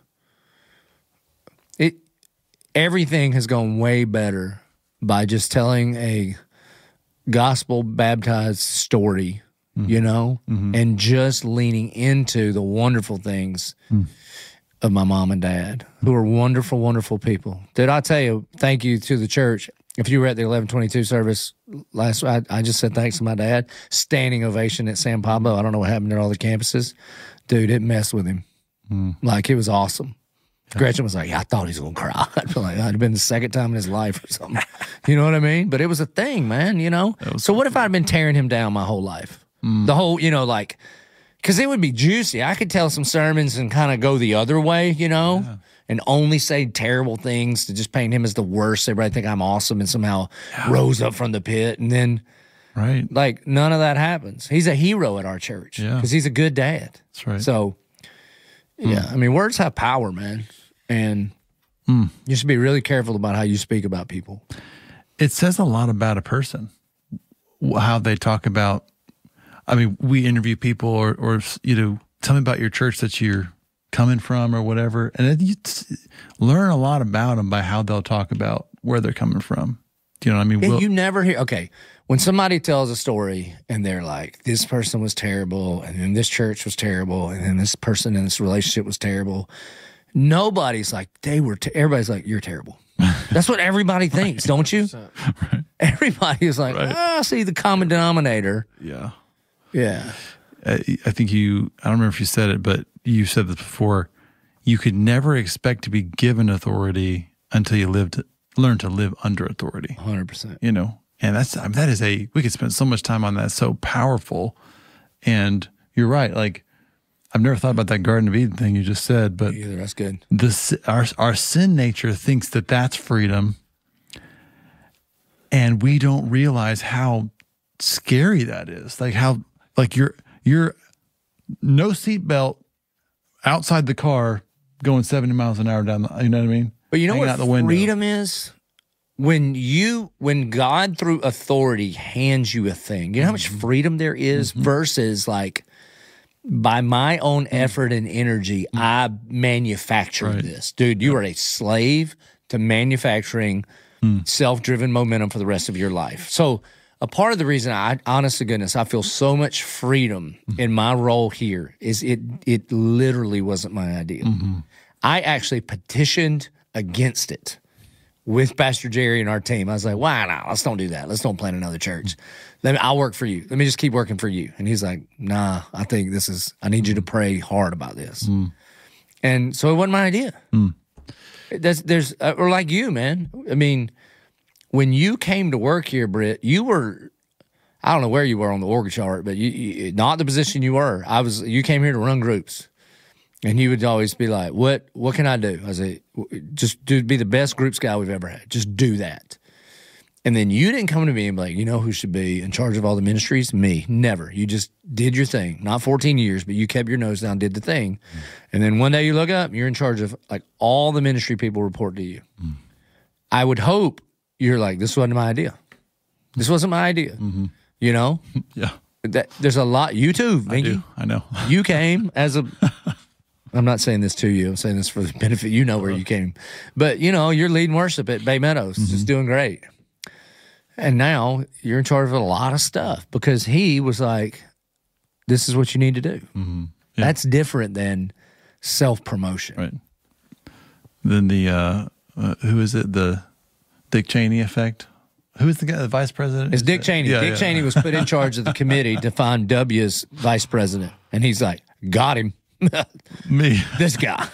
It everything has gone way better by just telling a gospel-baptized story, mm-hmm. you know, mm-hmm. and just leaning into the wonderful things mm. of my mom and dad, who are wonderful, wonderful people. Did I tell you, thank you to the church. If you were at the eleven twenty-two service last, I, I just said thanks to my dad. Standing ovation at San Pablo. I don't know what happened at all the campuses. Dude, it messed with him. Mm. Like, it was awesome. Gretchen was like, yeah, I thought he was going to cry. I feel like that had been the second time in his life or something. You know what I mean? But it was a thing, man, you know? So what if I'd been tearing him down my whole life? Mm. The whole, you know, like, because it would be juicy. I could tell some sermons and kind of go the other way, you know, yeah. and only say terrible things to just paint him as the worst. Everybody think I'm awesome and somehow yeah. rose up from the pit. And then, right, like, none of that happens. He's a hero at our church because yeah. he's a good dad. That's right. So, yeah, mm. I mean, words have power, man. And mm. you should be really careful about how you speak about people. It says a lot about a person, how they talk about. I mean, we interview people or, or, you know, tell me about your church that you're coming from or whatever. And you learn a lot about them by how they'll talk about where they're coming from. Do you know what I mean? Yeah, We'll- you never hear. Okay, when somebody tells a story and they're like, "This person was terrible, and then this church was terrible, and then this person in this relationship was terrible," nobody's like, "They were." Ter-. Everybody's like, "You're terrible." That's what everybody thinks, don't you? Right. Everybody is like, Right. "Ah, see the common denominator." Yeah. Yeah, I, I think you, I don't remember if you said it, but you said this before. You could never expect to be given authority until you lived, learn to live under authority. one hundred percent. You know, and that's, I mean, that is a, we could spend so much time on that. So powerful. And you're right. Like, I've never thought about that Garden of Eden thing you just said, but Either that's good. the our our sin nature thinks that that's freedom, and we don't realize how scary that is. Like how like you're you're no seatbelt outside the car going seventy miles an hour down the, you know what I mean? But you know Hanging what out the window. freedom is? When you, when God through authority hands you a thing, you know how much freedom there is versus like, by my own effort and energy, I manufactured Right. this. Dude, you are a slave to manufacturing self-driven momentum for the rest of your life. So a part of the reason I, honest to goodness, I feel so much freedom in my role here is it it literally wasn't my idea. I actually petitioned against it with Pastor Jerry and our team. I was like, why not? Let's don't do that. Let's don't plant another church. Let me, I'll work for you. Let me just keep working for you. And he's like, nah, I think this is, I need you to pray hard about this. Mm. And so it wasn't my idea. Mm. There's, there's, uh, or like you, man. I mean, when you came to work here, Britt, you were, I don't know where you were on the org chart, but you, you not the position you were. I was, you came here to run groups. And he would always be like, what, what can I do? I said, just do, be the best groups guy we've ever had. Just do that. And then you didn't come to me and be like, you know who should be in charge of all the ministries? Me. Never. You just did your thing. Not fourteen years, but you kept your nose down, did the thing. Mm. And then one day you look up, you're in charge of like all the ministry people report to you. Mm. I would hope you're like, this wasn't my idea. This wasn't my idea. Mm-hmm. You know? Yeah. That, there's a lot. You too, Vinky. I do. I know. You came as a... I'm not saying this to you. I'm saying this for the benefit. You know where you came. But, you know, you're leading worship at Bay Meadows. Mm-hmm. Just doing great. And now you're in charge of a lot of stuff because he was like, this is what you need to do. Mm-hmm. Yeah. That's different than self-promotion. Right. Then the, uh, uh, who is it? The Dick Cheney effect? Who is the guy, the vice president? It's Dick Cheney. Yeah, Dick yeah. Cheney was put in charge of the committee to find W's vice president. And he's like, got him. Me. This guy.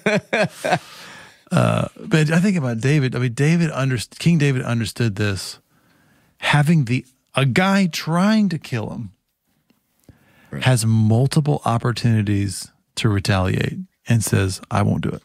uh, but I think about David. I mean, David underst- King David understood this. Having the a guy trying to kill him right. has multiple opportunities to retaliate and says, I won't do it.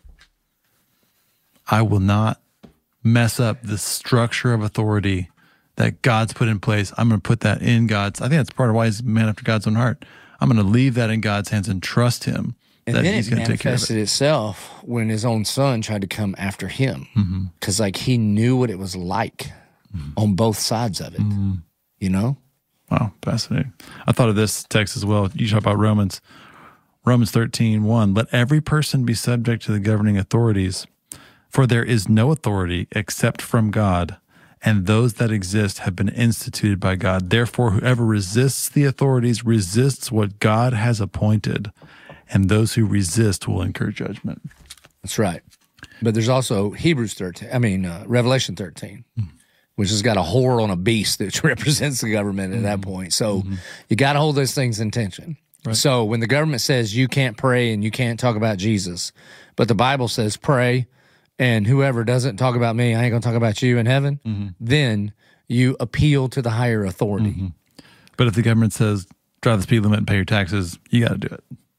I will not mess up the structure of authority that God's put in place. I'm going to put that in God's. I think that's part of why he's a man after God's own heart. I'm going to leave that in God's hands and trust him and that then he's it going to take care of manifested it. itself when his own son tried to come after him because, Mm-hmm. like, he knew what it was like mm-hmm. on both sides of it. Mm-hmm. You know? Wow, fascinating. I thought of this text as well. You talk about Romans. Romans thirteen one. Let every person be subject to the governing authorities, for there is no authority except from God, and those that exist have been instituted by God. Therefore, whoever resists the authorities resists what God has appointed, and those who resist will incur judgment. That's right. But there's also Hebrews thirteen, I mean, uh, Revelation thirteen, mm. which has got a whore on a beast that represents the government at mm. that point. So mm-hmm. you got to hold those things in tension. Right. So when the government says you can't pray and you can't talk about Jesus, but the Bible says pray, and whoever doesn't talk about me, I ain't going to talk about you in heaven, mm-hmm. then you appeal to the higher authority. Mm-hmm. But if the government says drive the speed limit and pay your taxes, you got to do it.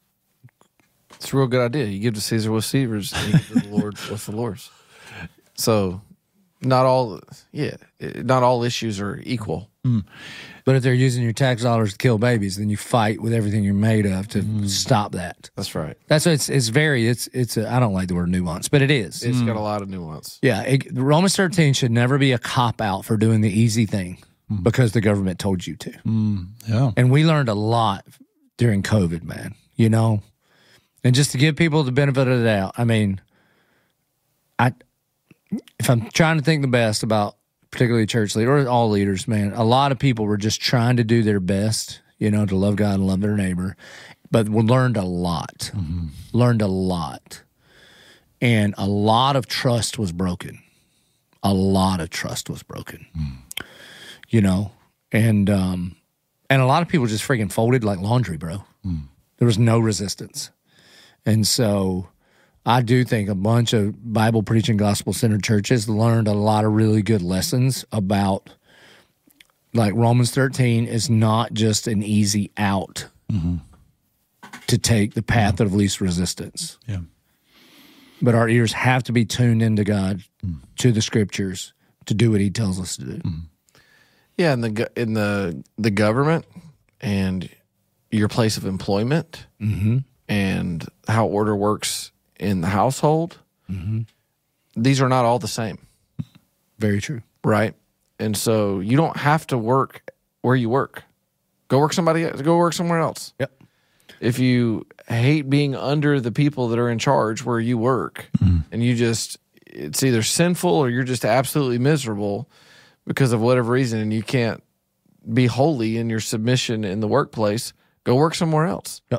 It's a real good idea. You give to Caesar what's Caesar's, and you give to the Lord what's the Lord's. So not all, yeah, not all issues are equal. Mm. But if they're using your tax dollars to kill babies, then you fight with everything you're made of to mm. stop that. That's right. That's it's it's very it's it's a, I don't like the word nuance, but it is. It's mm. got a lot of nuance. Yeah, it, Romans thirteen should never be a cop out for doing the easy thing mm. because the government told you to. Mm. Yeah, and we learned a lot during COVID, man. You know, and just to give people the benefit of the doubt, I mean, I if I'm trying to think the best about particularly church leader, or all leaders, man, a lot of people were just trying to do their best, you know, to love God and love their neighbor, but we learned a lot, mm-hmm. learned a lot. And a lot of trust was broken. A lot of trust was broken, mm. you know, and um, and a lot of people just freaking folded like laundry, bro. Mm. There was no resistance. And so I do think a bunch of Bible preaching, gospel centered churches learned a lot of really good lessons about, like Romans thirteen is not just an easy out mm-hmm. to take the path of least resistance. Yeah. But our ears have to be tuned into God, mm. to the Scriptures, to do what He tells us to do. Mm. Yeah, in the in the the government and your place of employment, mm-hmm. and how order works in the household, mm-hmm. these are not all the same. Very true. Right? And so you don't have to work where you work. Go work somebody else. Go work somewhere else. Yep. If you hate being under the people that are in charge where you work, mm. and you just, it's either sinful or you're just absolutely miserable because of whatever reason, and you can't be holy in your submission in the workplace, go work somewhere else. Yep.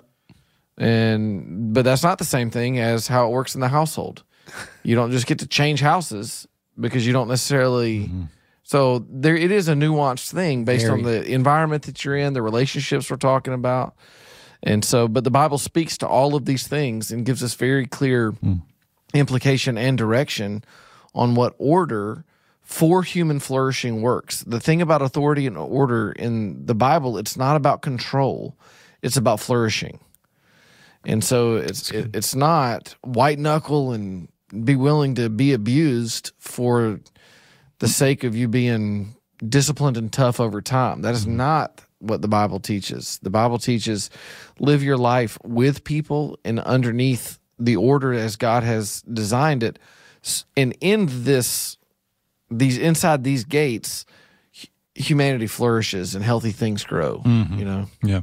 And but that's not the same thing as how it works in the household. You don't just get to change houses because you don't necessarily. Mm-hmm. So there, it is a nuanced thing based Very. on the environment that you're in, the relationships we're talking about. And so, but the Bible speaks to all of these things and gives us very clear mm. implication and direction on what order for human flourishing works. The thing about authority and order in the Bible, it's not about control. It's about flourishing. And so it's it, it's not white knuckle and be willing to be abused for the sake of you being disciplined and tough over time. That is not what the Bible teaches. The Bible teaches live your life with people and underneath the order as God has designed it. And in this, these inside these gates, humanity flourishes and healthy things grow. Mm-hmm. You know, yeah.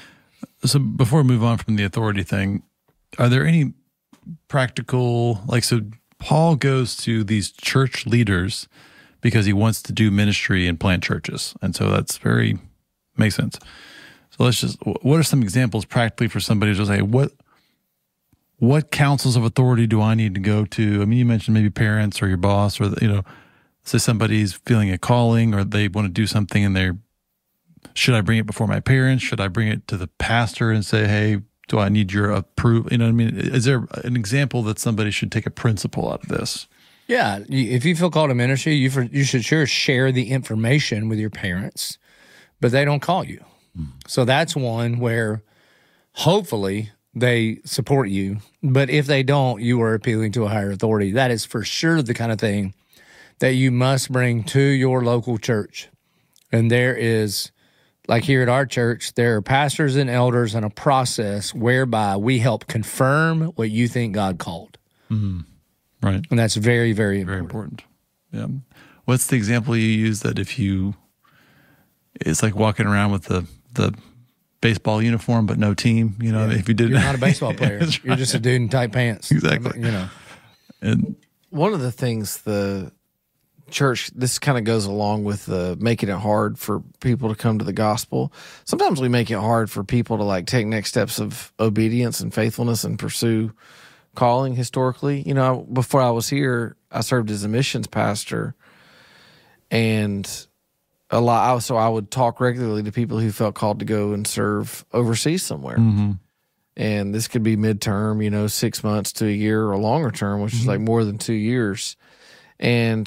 So before we move on from the authority thing, are there any practical, like, so Paul goes to these church leaders because he wants to do ministry and plant churches. And so that's very, makes sense. So let's just, what are some examples practically for somebody to say, what, what councils of authority do I need to go to? I mean, you mentioned maybe parents or your boss, or, you know, say somebody's feeling a calling or they want to do something and they're, should I bring it before my parents? Should I bring it to the pastor and say, hey, do I need your approval? You know what I mean? Is there an example that somebody should take a principle out of this? Yeah. If you feel called to ministry, you for, you should sure share the information with your parents, but they don't call you. Mm. So that's one where hopefully they support you. But if they don't, you are appealing to a higher authority. That is for sure the kind of thing that you must bring to your local church. And there is, like here at our church, there are pastors and elders and a process whereby we help confirm what you think God called. Mm-hmm. Right. And that's very, very important. Very important. Yeah. What's the example you use that if you, it's like walking around with the, the baseball uniform but no team, you know, yeah. if you did You're not a baseball player. Right. You're just a dude in tight pants. Exactly. You know. And one of the things the church, this kind of goes along with uh, making it hard for people to come to the gospel. Sometimes we make it hard for people to like take next steps of obedience and faithfulness and pursue calling historically. You know, before I was here, I served as a missions pastor, and a lot. So I would talk regularly to people who felt called to go and serve overseas somewhere. Mm-hmm. And this could be midterm, you know, six months to a year, or longer term, which mm-hmm. is like more than two years. And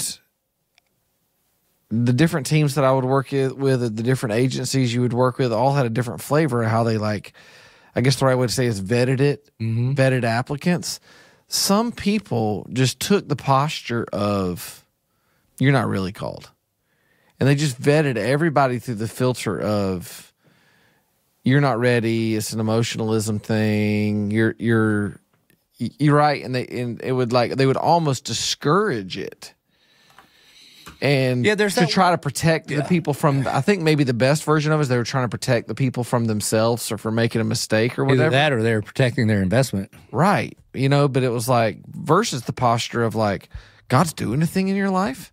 the different teams that I would work with, the different agencies you would work with, all had a different flavor of how they, like, I guess the right way to say is vetted it, mm-hmm. vetted applicants. Some people just took the posture of, you're not really called. And they just vetted everybody through the filter of, you're not ready, it's an emotionalism thing, you're, you're, you're right. And they, and it would like, they would almost discourage it. And yeah, there's to that, try to protect yeah. the people from, I think maybe the best version of it is they were trying to protect the people from themselves or from making a mistake or whatever. Either that or they're protecting their investment. Right. You know, but it was like, versus the posture of like, God's doing a thing in your life.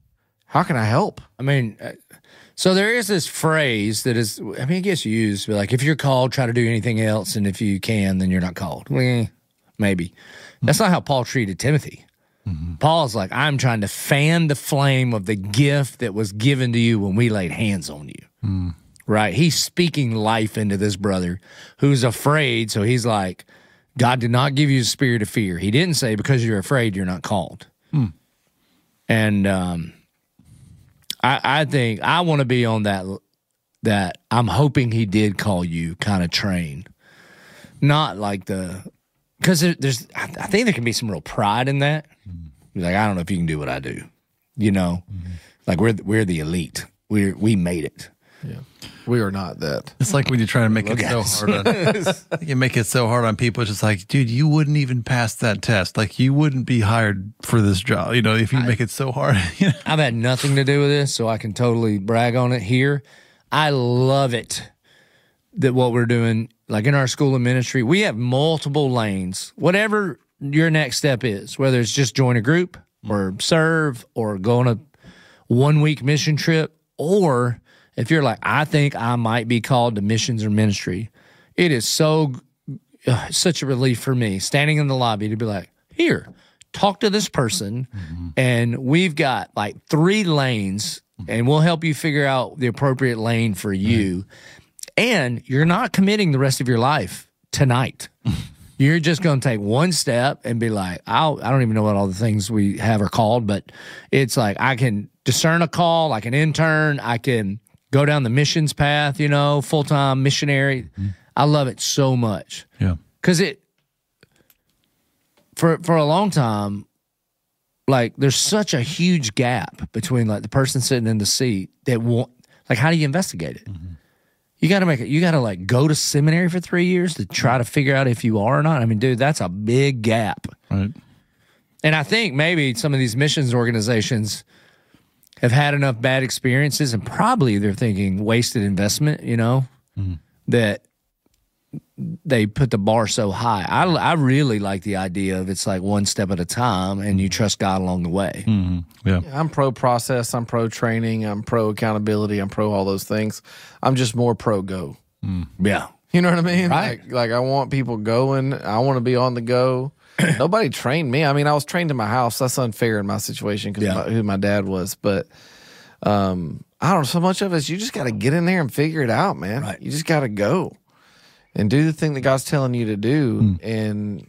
How can I help? I mean, uh, so there is this phrase that is, I mean, it gets used, but like, if you're called, try to do anything else, and if you can, then you're not called. Eh, maybe. That's not how Paul treated Timothy. Mm-hmm. Paul's like, I'm trying to fan the flame of the gift that was given to you when we laid hands on you. Mm. Right? He's speaking life into this brother who's afraid, so he's like, God did not give you a spirit of fear. He didn't say, because you're afraid, you're not called. Mm. And, um, I, I think I want to be on that, that I'm hoping he did call you kind of train. Not like the, because there, there's, I think there can be some real pride in that. Mm-hmm. Like, I don't know if you can do what I do. You know? Mm-hmm. Like, we're we're the elite. We're, we made it. Yeah. We are not that. It's like when you try to make it so hard on, you make it so hard on people. It's just like, dude, you wouldn't even pass that test. Like, you wouldn't be hired for this job, you know, if you I, make it so hard. You know? I've had nothing to do with this, so I can totally brag on it here. I love it that what we're doing, like in our school of ministry, we have multiple lanes. Whatever your next step is, whether it's just join a group or serve or go on a one-week mission trip, or if you're like, I think I might be called to missions or ministry, it is so uh, such a relief for me standing in the lobby to be like, here, talk to this person, mm-hmm. and we've got like three lanes, and we'll help you figure out the appropriate lane for you. Mm-hmm. And you're not committing the rest of your life tonight. You're just going to take one step and be like, I'll, I don't even know what all the things we have are called, but it's like I can discern a call, I can intern, I can go down the missions path, you know, full-time missionary. Mm-hmm. I love it so much. Yeah. Because it, for for a long time, like, there's such a huge gap between, like, the person sitting in the seat that won't, like, how do you investigate it? Mm-hmm. You got to make it, you got to, like, go to seminary for three years to try to figure out if you are or not. I mean, dude, that's a big gap. Right. And I think maybe some of these missions organizations have had enough bad experiences, and probably they're thinking wasted investment, you know, mm-hmm. that they put the bar so high. I, I really like the idea of it's like one step at a time and you trust God along the way. Mm-hmm. Yeah. I'm pro process. I'm pro training. I'm pro accountability. I'm pro all those things. I'm just more pro go. Mm. Yeah. You know what I mean? Right. Like, like I want people going. I want to be on the go. Nobody trained me. I mean, I was trained in my house. That's unfair in my situation because yeah. who my dad was. But um, I don't know. So much of it is you just got to get in there and figure it out, man. Right. You just got to go and do the thing that God's telling you to do, mm. and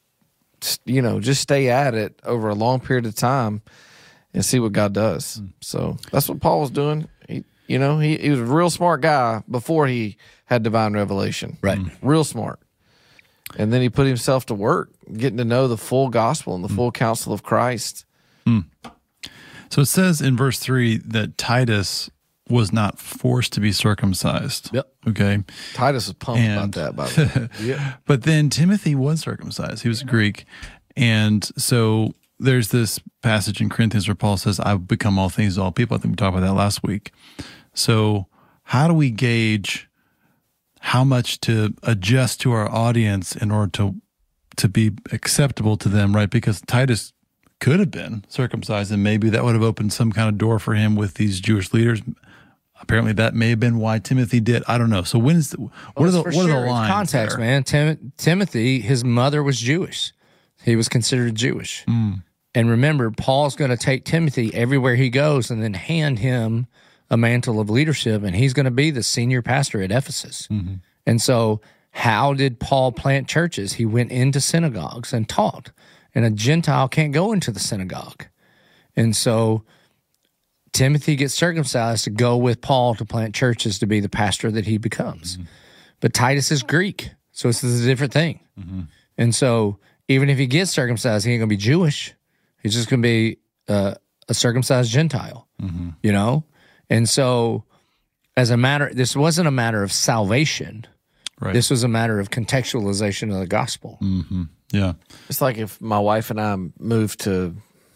you know, just stay at it over a long period of time and see what God does. Mm. So that's what Paul was doing. He, you know, he, he was a real smart guy before he had divine revelation. Right. Real smart. And then he put himself to work, getting to know the full gospel and the mm. full counsel of Christ. Mm. So it says in verse three that Titus was not forced to be circumcised. Yep. Okay. Titus was pumped and, about that, by the way. Yeah. But then Timothy was circumcised. He was Greek. And so there's this passage in Corinthians where Paul says, I've become all things to all people. I think we talked about that last week. So how do we gauge how much to adjust to our audience in order to to be acceptable to them, right? Because Titus could have been circumcised, and maybe that would have opened some kind of door for him with these Jewish leaders. Apparently, that may have been why Timothy did. I don't know. So, when's the, what well, are the what sure. are the lines? Context, there? man. Tim, Timothy, his mother was Jewish. He was considered Jewish. Mm. And remember, Paul's going to take Timothy everywhere he goes, and then hand him a mantle of leadership, and he's going to be the senior pastor at Ephesus. Mm-hmm. And so, how did Paul plant churches? He went into synagogues and taught, and a Gentile can't go into the synagogue. And so Timothy gets circumcised to go with Paul to plant churches to be the pastor that he becomes. Mm-hmm. But Titus is Greek, so it's a different thing. Mm-hmm. And so even if he gets circumcised, he ain't going to be Jewish. He's just going to be uh, a circumcised Gentile, mm-hmm. you know? And so, as a matter, this wasn't a matter of salvation. Right. This was a matter of contextualization of the gospel. Mm-hmm. Yeah. It's like if my wife and I moved to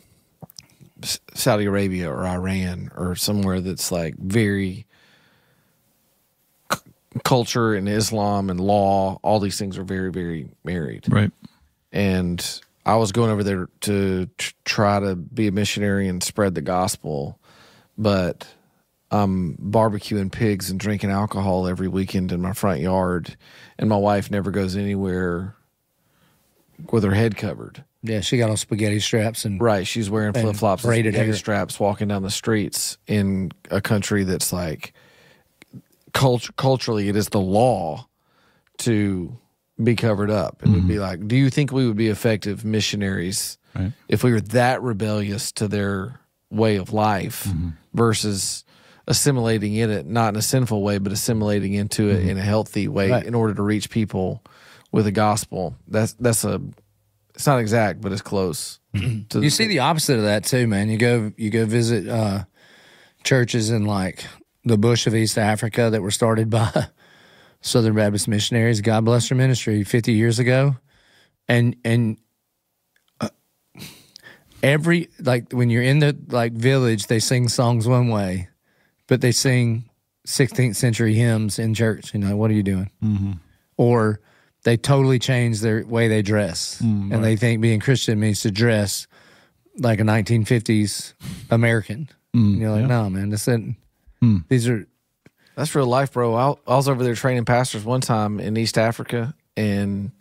Saudi Arabia or Iran or somewhere that's like very c- culture and Islam and law, all these things are very, very married. Right. And I was going over there to tr- try to be a missionary and spread the gospel. but I'm barbecuing pigs and drinking alcohol every weekend in my front yard, and my wife never goes anywhere with her head covered. Yeah, she got on spaghetti straps and Right, she's wearing and flip flops and braided spaghetti hair. straps, walking down the streets in a country that's like cult- culturally, it is the law to be covered up. It would be like, do you think we would be effective missionaries Right. if we were that rebellious to their way of life versus assimilating in it, not in a sinful way, but assimilating into it in a healthy way Right. in order to reach people with the gospel? That's that's a it's not exact, but it's close. to You see the opposite of that too, man. You go you go visit uh, churches in like the bush of East Africa that were started by Southern Baptist missionaries. God bless their ministry fifty years ago, and and uh, every like when you're in the like village, they sing songs one way, but they sing sixteenth century hymns in church. You know, what are you doing? Mm-hmm. Or they totally change their way they dress, Mm, and they think being Christian means to dress like a nineteen fifties American. Mm, and you're like, yeah. no, man, this isn't. Mm. These are That's real life, bro. I, I was over there training pastors one time in East Africa, and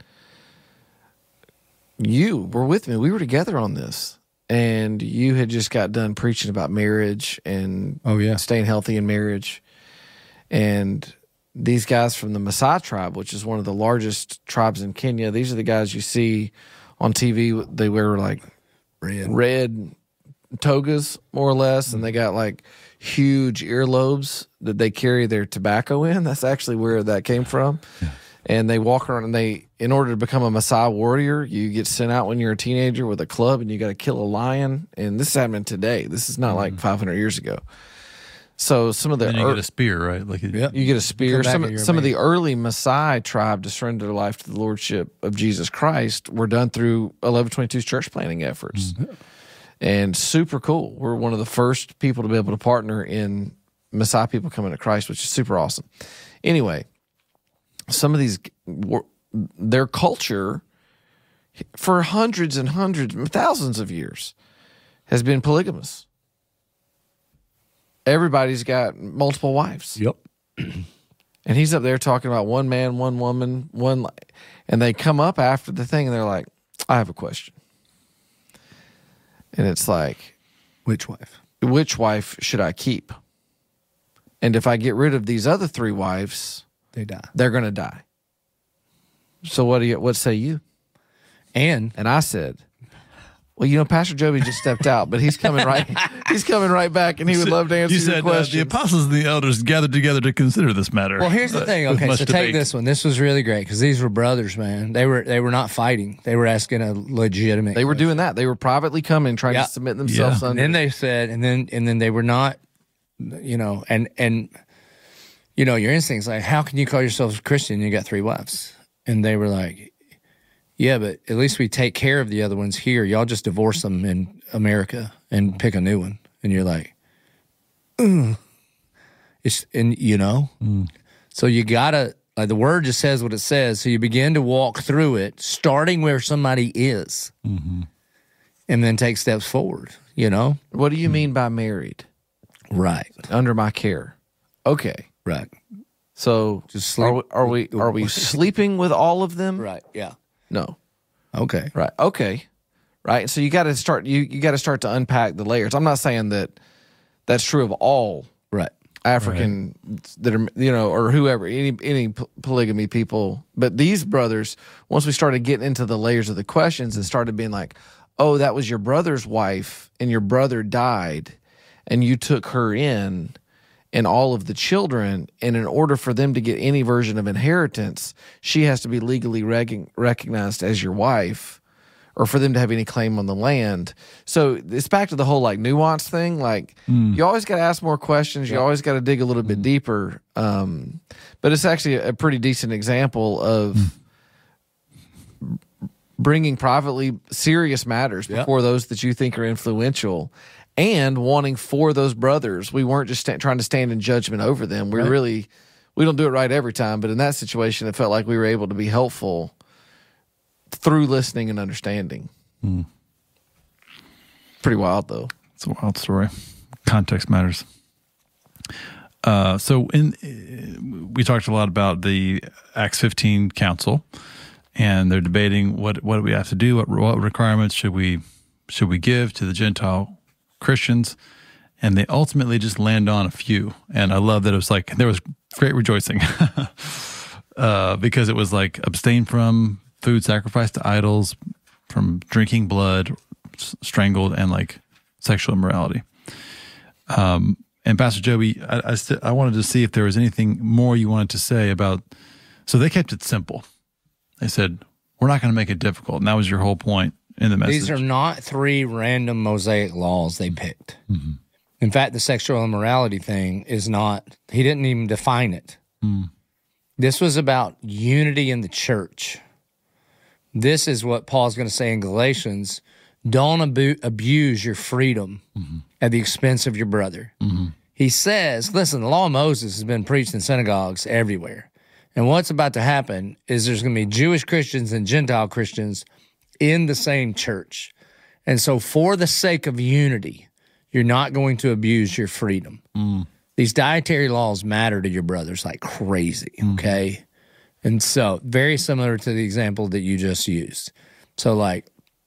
you were with me. We were together on this, and you had just got done preaching about marriage and Oh, yeah. staying healthy in marriage. And these guys from the Maasai tribe, which is one of the largest tribes in Kenya, these are the guys you see on T V. They wear like red. red togas, more or less, and they got like huge earlobes that they carry their tobacco in. That's actually where that came from. And they walk around, and they, in order to become a Maasai warrior, you get sent out when you're a teenager with a club, and you got to kill a lion. And this is happening today. This is not like five hundred years ago. So some of the Then you ear- get a spear, right? Like it, Yep. you get a spear. Come back Some, and you're some of the amazed. early Maasai tribe to surrender their life to the lordship of Jesus Christ were done through eleven twenty-two's church planting efforts. And super cool. We're one of the first people to be able to partner in Maasai people coming to Christ, which is super awesome. Anyway, some of these, their culture for hundreds and hundreds, thousands of years has been polygamous. Everybody's got multiple wives. Yep. And he's up there talking about one man, one woman, one, and they come up after the thing and they're like, I have a question. And it's like, Which wife? which wife should I keep? And if I get rid of these other three wives, They die. they're going to die. So what do you, what say you? And And I said, well, you know, Pastor Joby just stepped out, but he's coming right, he's coming right back, and he would love to answer You your said uh, the question. apostles and the elders gathered together to consider this matter. well, here's the Uh, thing. with Okay, much so debate. take this one. This was really great because these were brothers, man. They were they were not fighting. They were asking a legitimate. They were doing that. They were privately coming, trying Yeah. to submit themselves Yeah. And under. then they said, and then and then they were not, you know, and and you know, your instincts like, how can you call yourself a Christian? You got three wives, and they were like, yeah, but at least we take care of the other ones here. Y'all just divorce them in America and pick a new one, and you're like, Ugh. It's and you know, so you gotta like the word just says what it says. So you begin to walk through it, starting where somebody is, and then take steps forward. You know, What do you mean by married? right, Under my care. Okay. right, So Just sleep- are we, are we are we sleeping with all of them? right, yeah, No. okay, Right. Okay. Right. So you got to start you you got to start to unpack the layers. I'm not saying that that's true of all right, African that are, you know, or whoever, any any p- polygamy people, but these brothers, once we started getting into the layers of the questions, it started being like, "Oh, that was your brother's wife and your brother died and you took her in and all of the children, and in order for them to get any version of inheritance, she has to be legally rec- recognized as your wife, or for them to have any claim on the land." So it's back to the whole like nuance thing. Like you always got to ask more questions. You always got to dig a little bit deeper. Um, but it's actually a pretty decent example of bringing privately serious matters Yeah. before those that you think are influential, and wanting for those brothers. We weren't just sta- trying to stand in judgment over them. We really, we don't do it right every time, but in that situation, it felt like we were able to be helpful through listening and understanding. Pretty wild, though. It's a wild story. context matters. Uh, so in we talked a lot about the Acts fifteen council, and they're debating what what do we have to do, what, what requirements should we should we give to the Gentile Christians, and they ultimately just land on a few. And I love that it was like there was great rejoicing uh, because it was like abstain from food sacrificed to idols, from drinking blood, s- strangled, and like sexual immorality. Um. And Pastor Joby, I, I, st- I wanted to see if there was anything more you wanted to say about, so they kept it simple. They said, we're not going to make it difficult. And that was your whole point in the message. These are not three random Mosaic laws they picked. Mm-hmm. In fact, the sexual immorality thing is not, he didn't even define it. Mm. This was about unity in the church. This is what Paul's going to say in Galatians. Don't abu- abuse your freedom mm-hmm. at the expense of your brother. Mm-hmm. He says, listen, the law of Moses has been preached in synagogues everywhere. And what's about to happen is there's going to be Jewish Christians and Gentile Christians in the same church. And so for the sake of unity, you're not going to abuse your freedom. Mm. These dietary laws matter to your brothers like crazy, okay? Mm. And so very similar to the example that you just used. So like,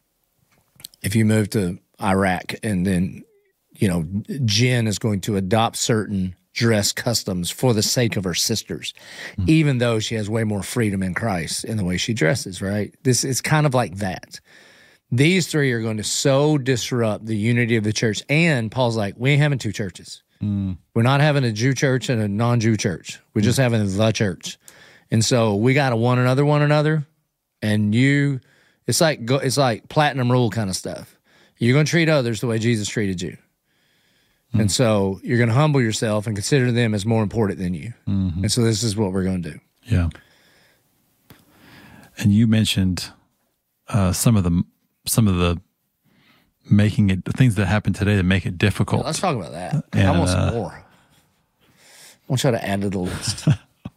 if you move to Iraq and then, you know, Jen is going to adopt certain dress customs for the sake of her sisters, mm-hmm. even though she has way more freedom in Christ in the way she dresses, right? This is kind of like that. These three are going to so disrupt the unity of the church. And Paul's like, we ain't having two churches. Mm. We're not having a Jew church and a non-Jew church. We're mm. just having the church. And so we got to one another, one another. And you... It's like it's like platinum rule kind of stuff. You're going to treat others the way Jesus treated you. Mm-hmm. And so you're going to humble yourself and consider them as more important than you. Mm-hmm. And so this is what we're going to do. Yeah. And you mentioned uh, some of the some of the making it the things that happen today that make it difficult. Yeah, let's talk about that. And, I want some uh, more. I want you to add to the list.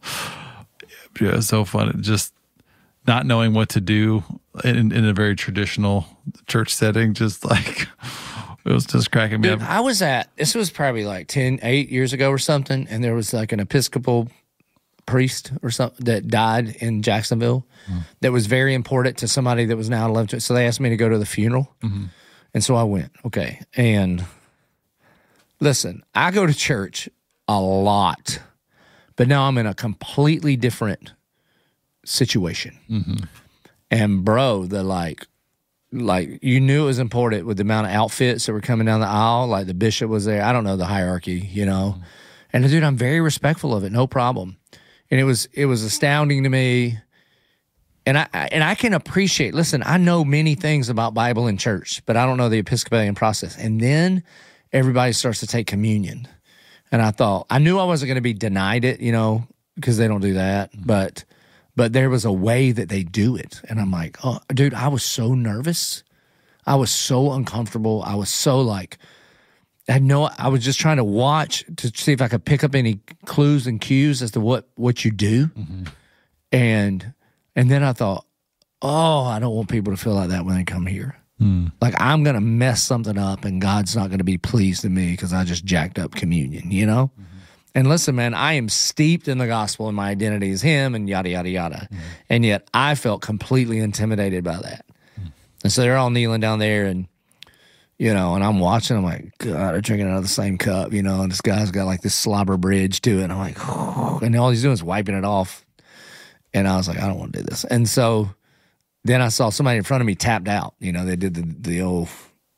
Yeah, it's so fun. Just not knowing what to do in, in a very traditional church setting, just like it was just cracking me Dude, up. I was at, this was probably like ten, eight years ago or something, and there was like an Episcopal priest or something that died in Jacksonville mm. that was very important to somebody that was now in love. So they asked me to go to the funeral. Mm-hmm. And so I went, okay. And listen, I go to church a lot, but now I'm in a completely different situation. Mm-hmm. And bro, the like, like you knew it was important with the amount of outfits that were coming down the aisle. Like the bishop was there. I don't know the hierarchy, you know. Mm-hmm. And dude, I'm very respectful of it, no problem. And it was it was astounding to me. And I and I can appreciate. Listen, I know many things about Bible and church, but I don't know the Episcopalian process. And then everybody starts to take communion, and I thought I knew I wasn't going to be denied it, you know, because they don't do that, mm-hmm. but. But there was a way that they do it. And I'm like, oh, dude, I was so nervous. I was so uncomfortable. I was so like, I had no, I was just trying to watch to see if I could pick up any clues and cues as to what, what you do. Mm-hmm. And, and then I thought, oh, I don't want people to feel like that when they come here. Mm. Like I'm going to mess something up and God's not going to be pleased with me because I just jacked up communion, you know? Mm-hmm. And listen, man, I am steeped in the gospel and my identity is him and yada, yada, yada. Mm. And yet I felt completely intimidated by that. Mm. And so they're all kneeling down there and, you know, and I'm watching, I'm like, God, they're drinking out of the same cup, you know, and this guy's got like this slobber bridge to it. And I'm like, oh, and all he's doing is wiping it off. And I was like, I don't want to do this. And so then I saw somebody in front of me tapped out. You know, they did the, the old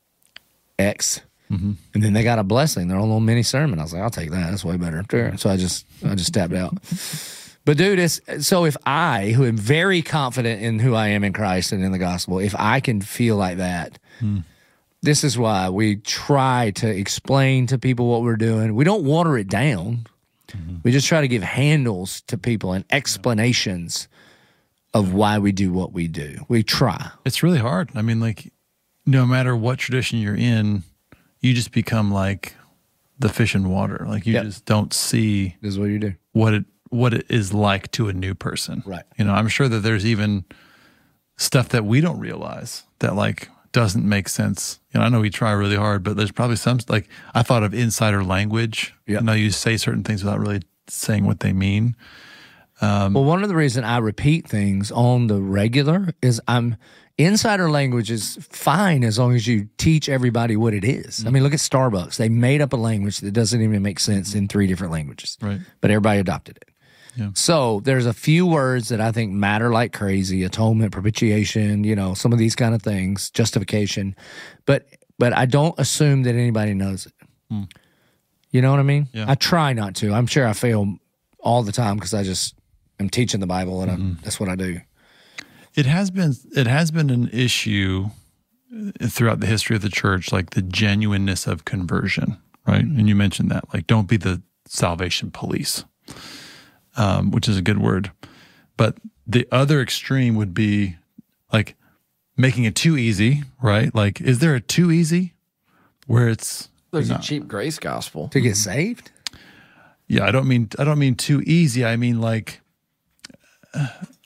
X. Mm-hmm. And then they got a blessing, their own little mini sermon. I was like, I'll take that. That's way better. So I just, I just tapped out. But dude, it's, so if I, who am very confident in who I am in Christ and in the gospel, if I can feel like that, mm. this is why we try to explain to people what we're doing. We don't water it down. Mm-hmm. We just try to give handles to people and explanations of why we do what we do. We try. It's really hard. I mean, like, no matter what tradition you're in, you just become like the fish in water. Like you yep. just don't see this is what you do. What it what it is like to a new person. Right. You know, I'm sure that there's even stuff that we don't realize that like doesn't make sense. You know, I know we try really hard, but there's probably some, like, I thought of insider language. Yeah. You know, you say certain things without really saying what they mean. Um, well, one of the reasons I repeat things on the regular is I'm insider language is fine as long as you teach everybody what it is. Mm-hmm. I mean, look at Starbucks. They made up a language that doesn't even make sense in three different languages, right? But everybody adopted it. Yeah. So there's a few words that I think matter like crazy: atonement, propitiation, you know, some of these kind of things, justification. But but I don't assume that anybody knows it. Mm. You know what I mean? Yeah. I try not to. I'm sure I fail all the time because I just am teaching the Bible and mm-hmm. I'm, that's what I do. It has been it has been an issue throughout the history of the church, like the genuineness of conversion, right? And you mentioned that, like, don't be the salvation police. Um, which is a good word. But the other extreme would be like making it too easy, right? Like, is there a too easy where it's there's not, a cheap grace gospel to get saved? Yeah, I don't mean I don't mean too easy. I mean, like, uh,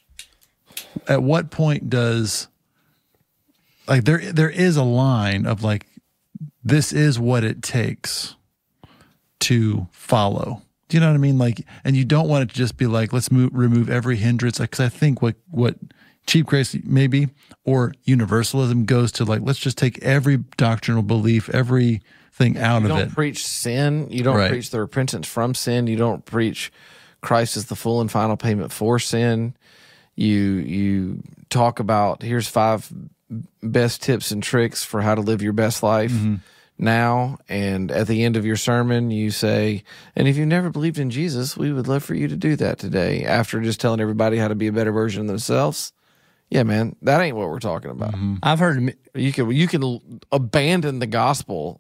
at what point does like there there is a line of like, this is what it takes to follow. Do you know what I mean? Like, and you don't want it to just be like, let's move, remove every hindrance. Like, because I think what what cheap grace maybe or universalism goes to, like, let's just take every doctrinal belief, everything out you of it. You don't preach sin. You don't right. preach the repentance from sin. You don't preach Christ as the full and final payment for sin. You you talk about, here's five best tips and tricks for how to live your best life. Mm-hmm. Now, and at the end of your sermon, you say, and if you've never believed in Jesus, we would love for you to do that today, after just telling everybody how to be a better version of themselves. Yeah, man, that ain't what we're talking about. Mm-hmm. I've heard you can you can abandon the gospel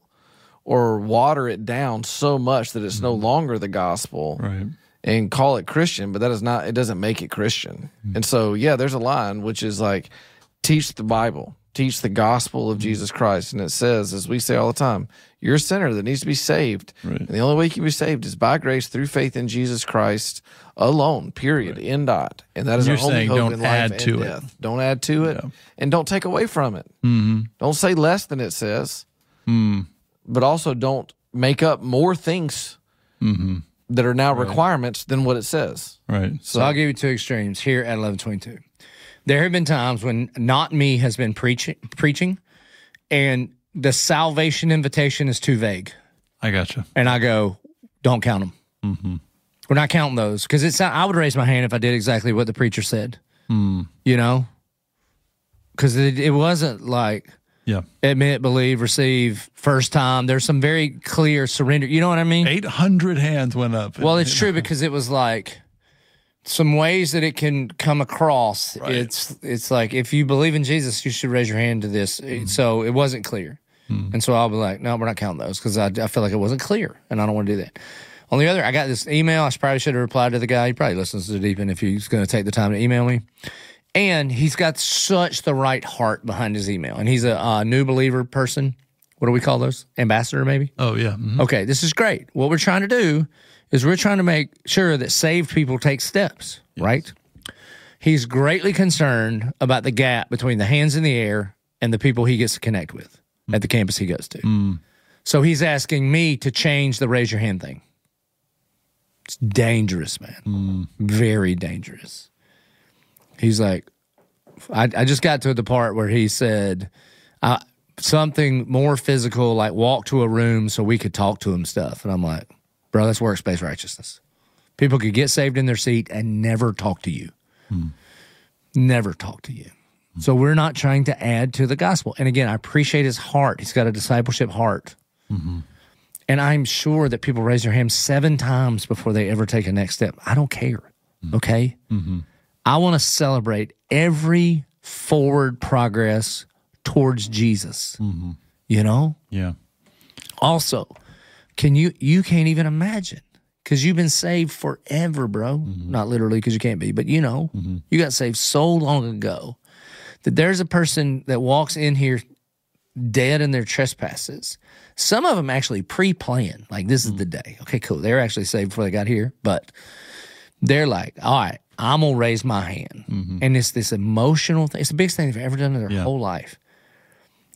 or water it down so much that it's mm-hmm. no longer the gospel, right, and call it Christian, but that is not. It doesn't make it Christian. Mm-hmm. And so, yeah, there's a line which is like, teach the Bible. Teach the gospel of Jesus Christ. And it says, as we say all the time, you're a sinner that needs to be saved. Right. And the only way you can be saved is by grace through faith in Jesus Christ alone, period, right. End dot. And that is You're our only saying hope don't in life add and to death. it. Don't add to it, yeah. and don't take away from it. Mm-hmm. Don't say less than it says, mm. but also don't make up more things mm-hmm. that are now right. requirements than what it says. Right. So, so I'll give you two extremes here at eleven twenty-two. There have been times when not me has been preaching, preaching, and the salvation invitation is too vague. I gotcha. And I go, don't count them. Mm-hmm. We're not counting those, because it's. I would raise my hand if I did exactly what the preacher said. Mm. You know, because it, it wasn't like yeah, admit, believe, receive, first time. There's some very clear surrender. You know what I mean? Eight hundred hands went up. Well, it's true, because it was like, some ways that it can come across. Right. It's it's like, if you believe in Jesus, you should raise your hand to this. Mm. So it wasn't clear. Mm. And so I'll be like, no, we're not counting those, because I, I feel like it wasn't clear, and I don't want to do that. On the other, I got this email. I probably should have replied to the guy. He probably listens to Deepin if he's going to take the time to email me. And he's got such the right heart behind his email. And he's a uh, new believer person. What do we call those? Ambassador, maybe? Oh, yeah. Mm-hmm. Okay, this is great. What we're trying to do is we're trying to make sure that saved people take steps, yes. right? He's greatly concerned about the gap between the hands in the air and the people he gets to connect with mm. at the campus he goes to. Mm. So he's asking me to change the raise your hand thing. It's dangerous, man. Mm. Very dangerous. He's like, I, I just got to the part where he said uh, something more physical, like walk to a room so we could talk to him stuff. And I'm like, bro, that's works-based righteousness. People could get saved in their seat and never talk to you. Hmm. Never talk to you. Hmm. So we're not trying to add to the gospel. And again, I appreciate his heart. He's got a discipleship heart. Mm-hmm. And I'm sure that people raise their hand seven times before they ever take a next step. I don't care, mm-hmm. okay? Mm-hmm. I want to celebrate every forward progress towards Jesus, mm-hmm. you know? Yeah. Also, Can you, you can't even imagine, because you've been saved forever, bro. Mm-hmm. Not literally, because you can't be, but you know, mm-hmm. you got saved so long ago that there's a person that walks in here dead in their trespasses. Some of them actually pre-plan, like this mm-hmm. is the day. Okay, cool. They're actually saved before they got here, but they're like, all right, I'm going to raise my hand. Mm-hmm. And it's this emotional thing. It's the biggest thing they've ever done in their yeah. whole life.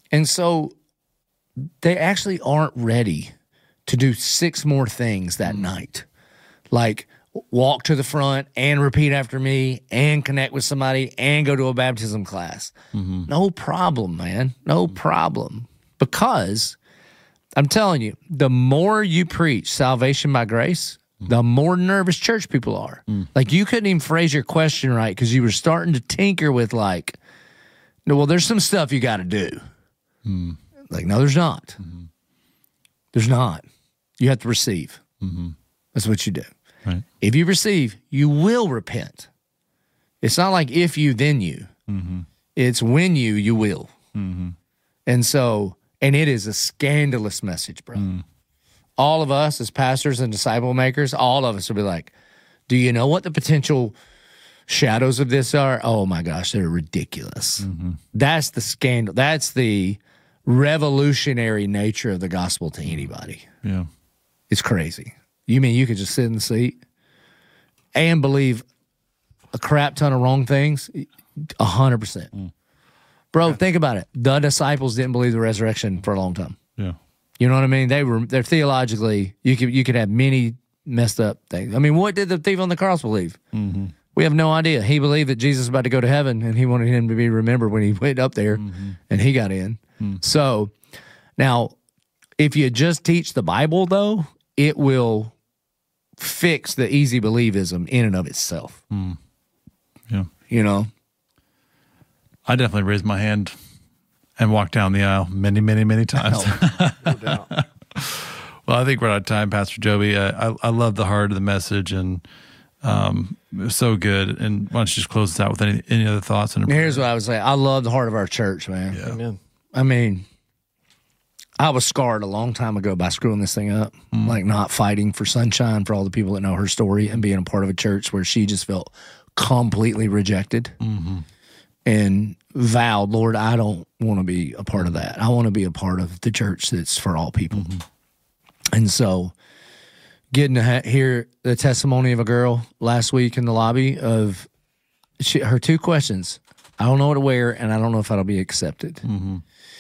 And so they actually aren't ready to do six more things that night. Like walk to the front and repeat after me and connect with somebody and go to a baptism class. Mm-hmm. No problem, man. No problem. Because I'm telling you, the more you preach salvation by grace, mm-hmm. the more nervous church people are. Mm. Like you couldn't even phrase your question right because you were starting to tinker with like, no, well, there's some stuff you got to do. Mm. Like, no, there's not. Mm-hmm. There's not. You have to receive. Mm-hmm. That's what you do. Right. If you receive, you will repent. It's not like if you, then you. Mm-hmm. It's when you, you will. Mm-hmm. And so, and it is a scandalous message, bro. Mm. All of us as pastors and disciple makers, all of us will be like, do you know what the potential shadows of this are? Oh my gosh, they're ridiculous. Mm-hmm. That's the scandal. That's the revolutionary nature of the gospel to anybody. Yeah. It's crazy. You mean you could just sit in the seat and believe a crap ton of wrong things? A hundred percent. Mm. Bro, yeah. Think about it. The disciples didn't believe the resurrection for a long time. Yeah. You know what I mean? They were, they're theologically, you could, you could have many messed up things. I mean, what did the thief on the cross believe? Mm-hmm. We have no idea. He believed that Jesus was about to go to heaven and he wanted him to be remembered when he went up there mm-hmm. and he got in. Mm. So now, if you just teach the Bible, though, it will fix the easy believism in and of itself. Mm. Yeah. You know? I definitely raised my hand and walked down the aisle many, many, many times. No, no doubt. Well, I think we're out of time, Pastor Joby. I, I, I love the heart of the message, and um, it was so good. And why don't you just close this out with any, any other thoughts? And here's what I would say. I love the heart of our church, man. Yeah. Amen. I mean, I was scarred a long time ago by screwing this thing up, mm. like not fighting for sunshine for all the people that know her story and being a part of a church where she just felt completely rejected mm-hmm. and vowed, Lord, I don't want to be a part of that. I want to be a part of the church that's for all people. Mm-hmm. And so getting to ha- hear the testimony of a girl last week in the lobby of she, her two questions, I don't know what to wear and I don't know if I'll be accepted. Mm-hmm.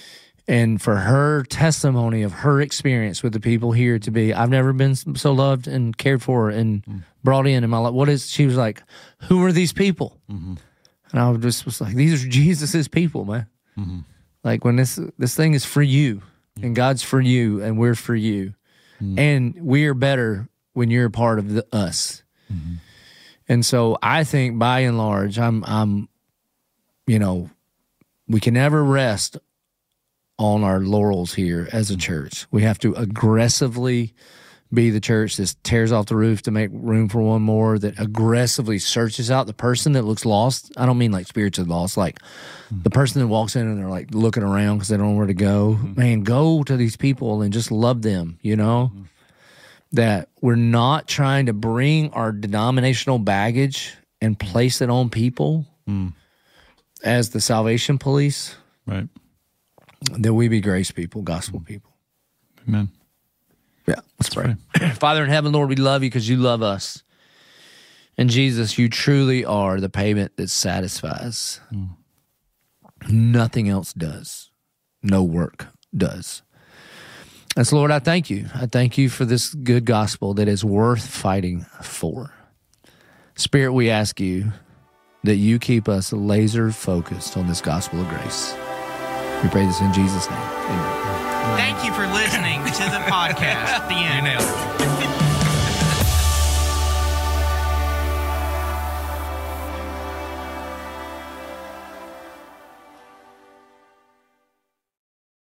And for her testimony of her experience with the people here to be, I've never been so loved and cared for and mm. brought in in my life. What is, she was like, who are these people? Mm-hmm. And I just was like, these are Jesus's people, man. Mm-hmm. Like when this, this thing is for you mm-hmm. and God's for you and we're for you. Mm-hmm. And we are better when you're a part of the, us. Mm-hmm. And so I think by and large, I'm, I'm, you know, we can never rest on our laurels here as a church. We have to aggressively be the church that tears off the roof to make room for one more, that aggressively searches out the person that looks lost. I don't mean like spiritually lost, like mm-hmm. the person that walks in and they're like looking around because they don't know where to go. Mm-hmm. Man, go to these people and just love them, you know? Mm-hmm. That we're not trying to bring our denominational baggage and place it on people mm. as the salvation police. Right. That we be grace people, gospel people. Amen. Yeah, let's pray. Father in heaven, Lord, we love you because you love us. And Jesus, you truly are the payment that satisfies. Mm. Nothing else does. No work does. And so, Lord, I thank you. I thank you for this good gospel that is worth fighting for. Spirit, we ask you that you keep us laser focused on this gospel of grace. We pray this in Jesus' name. Amen. Thank you for listening to the podcast. The end.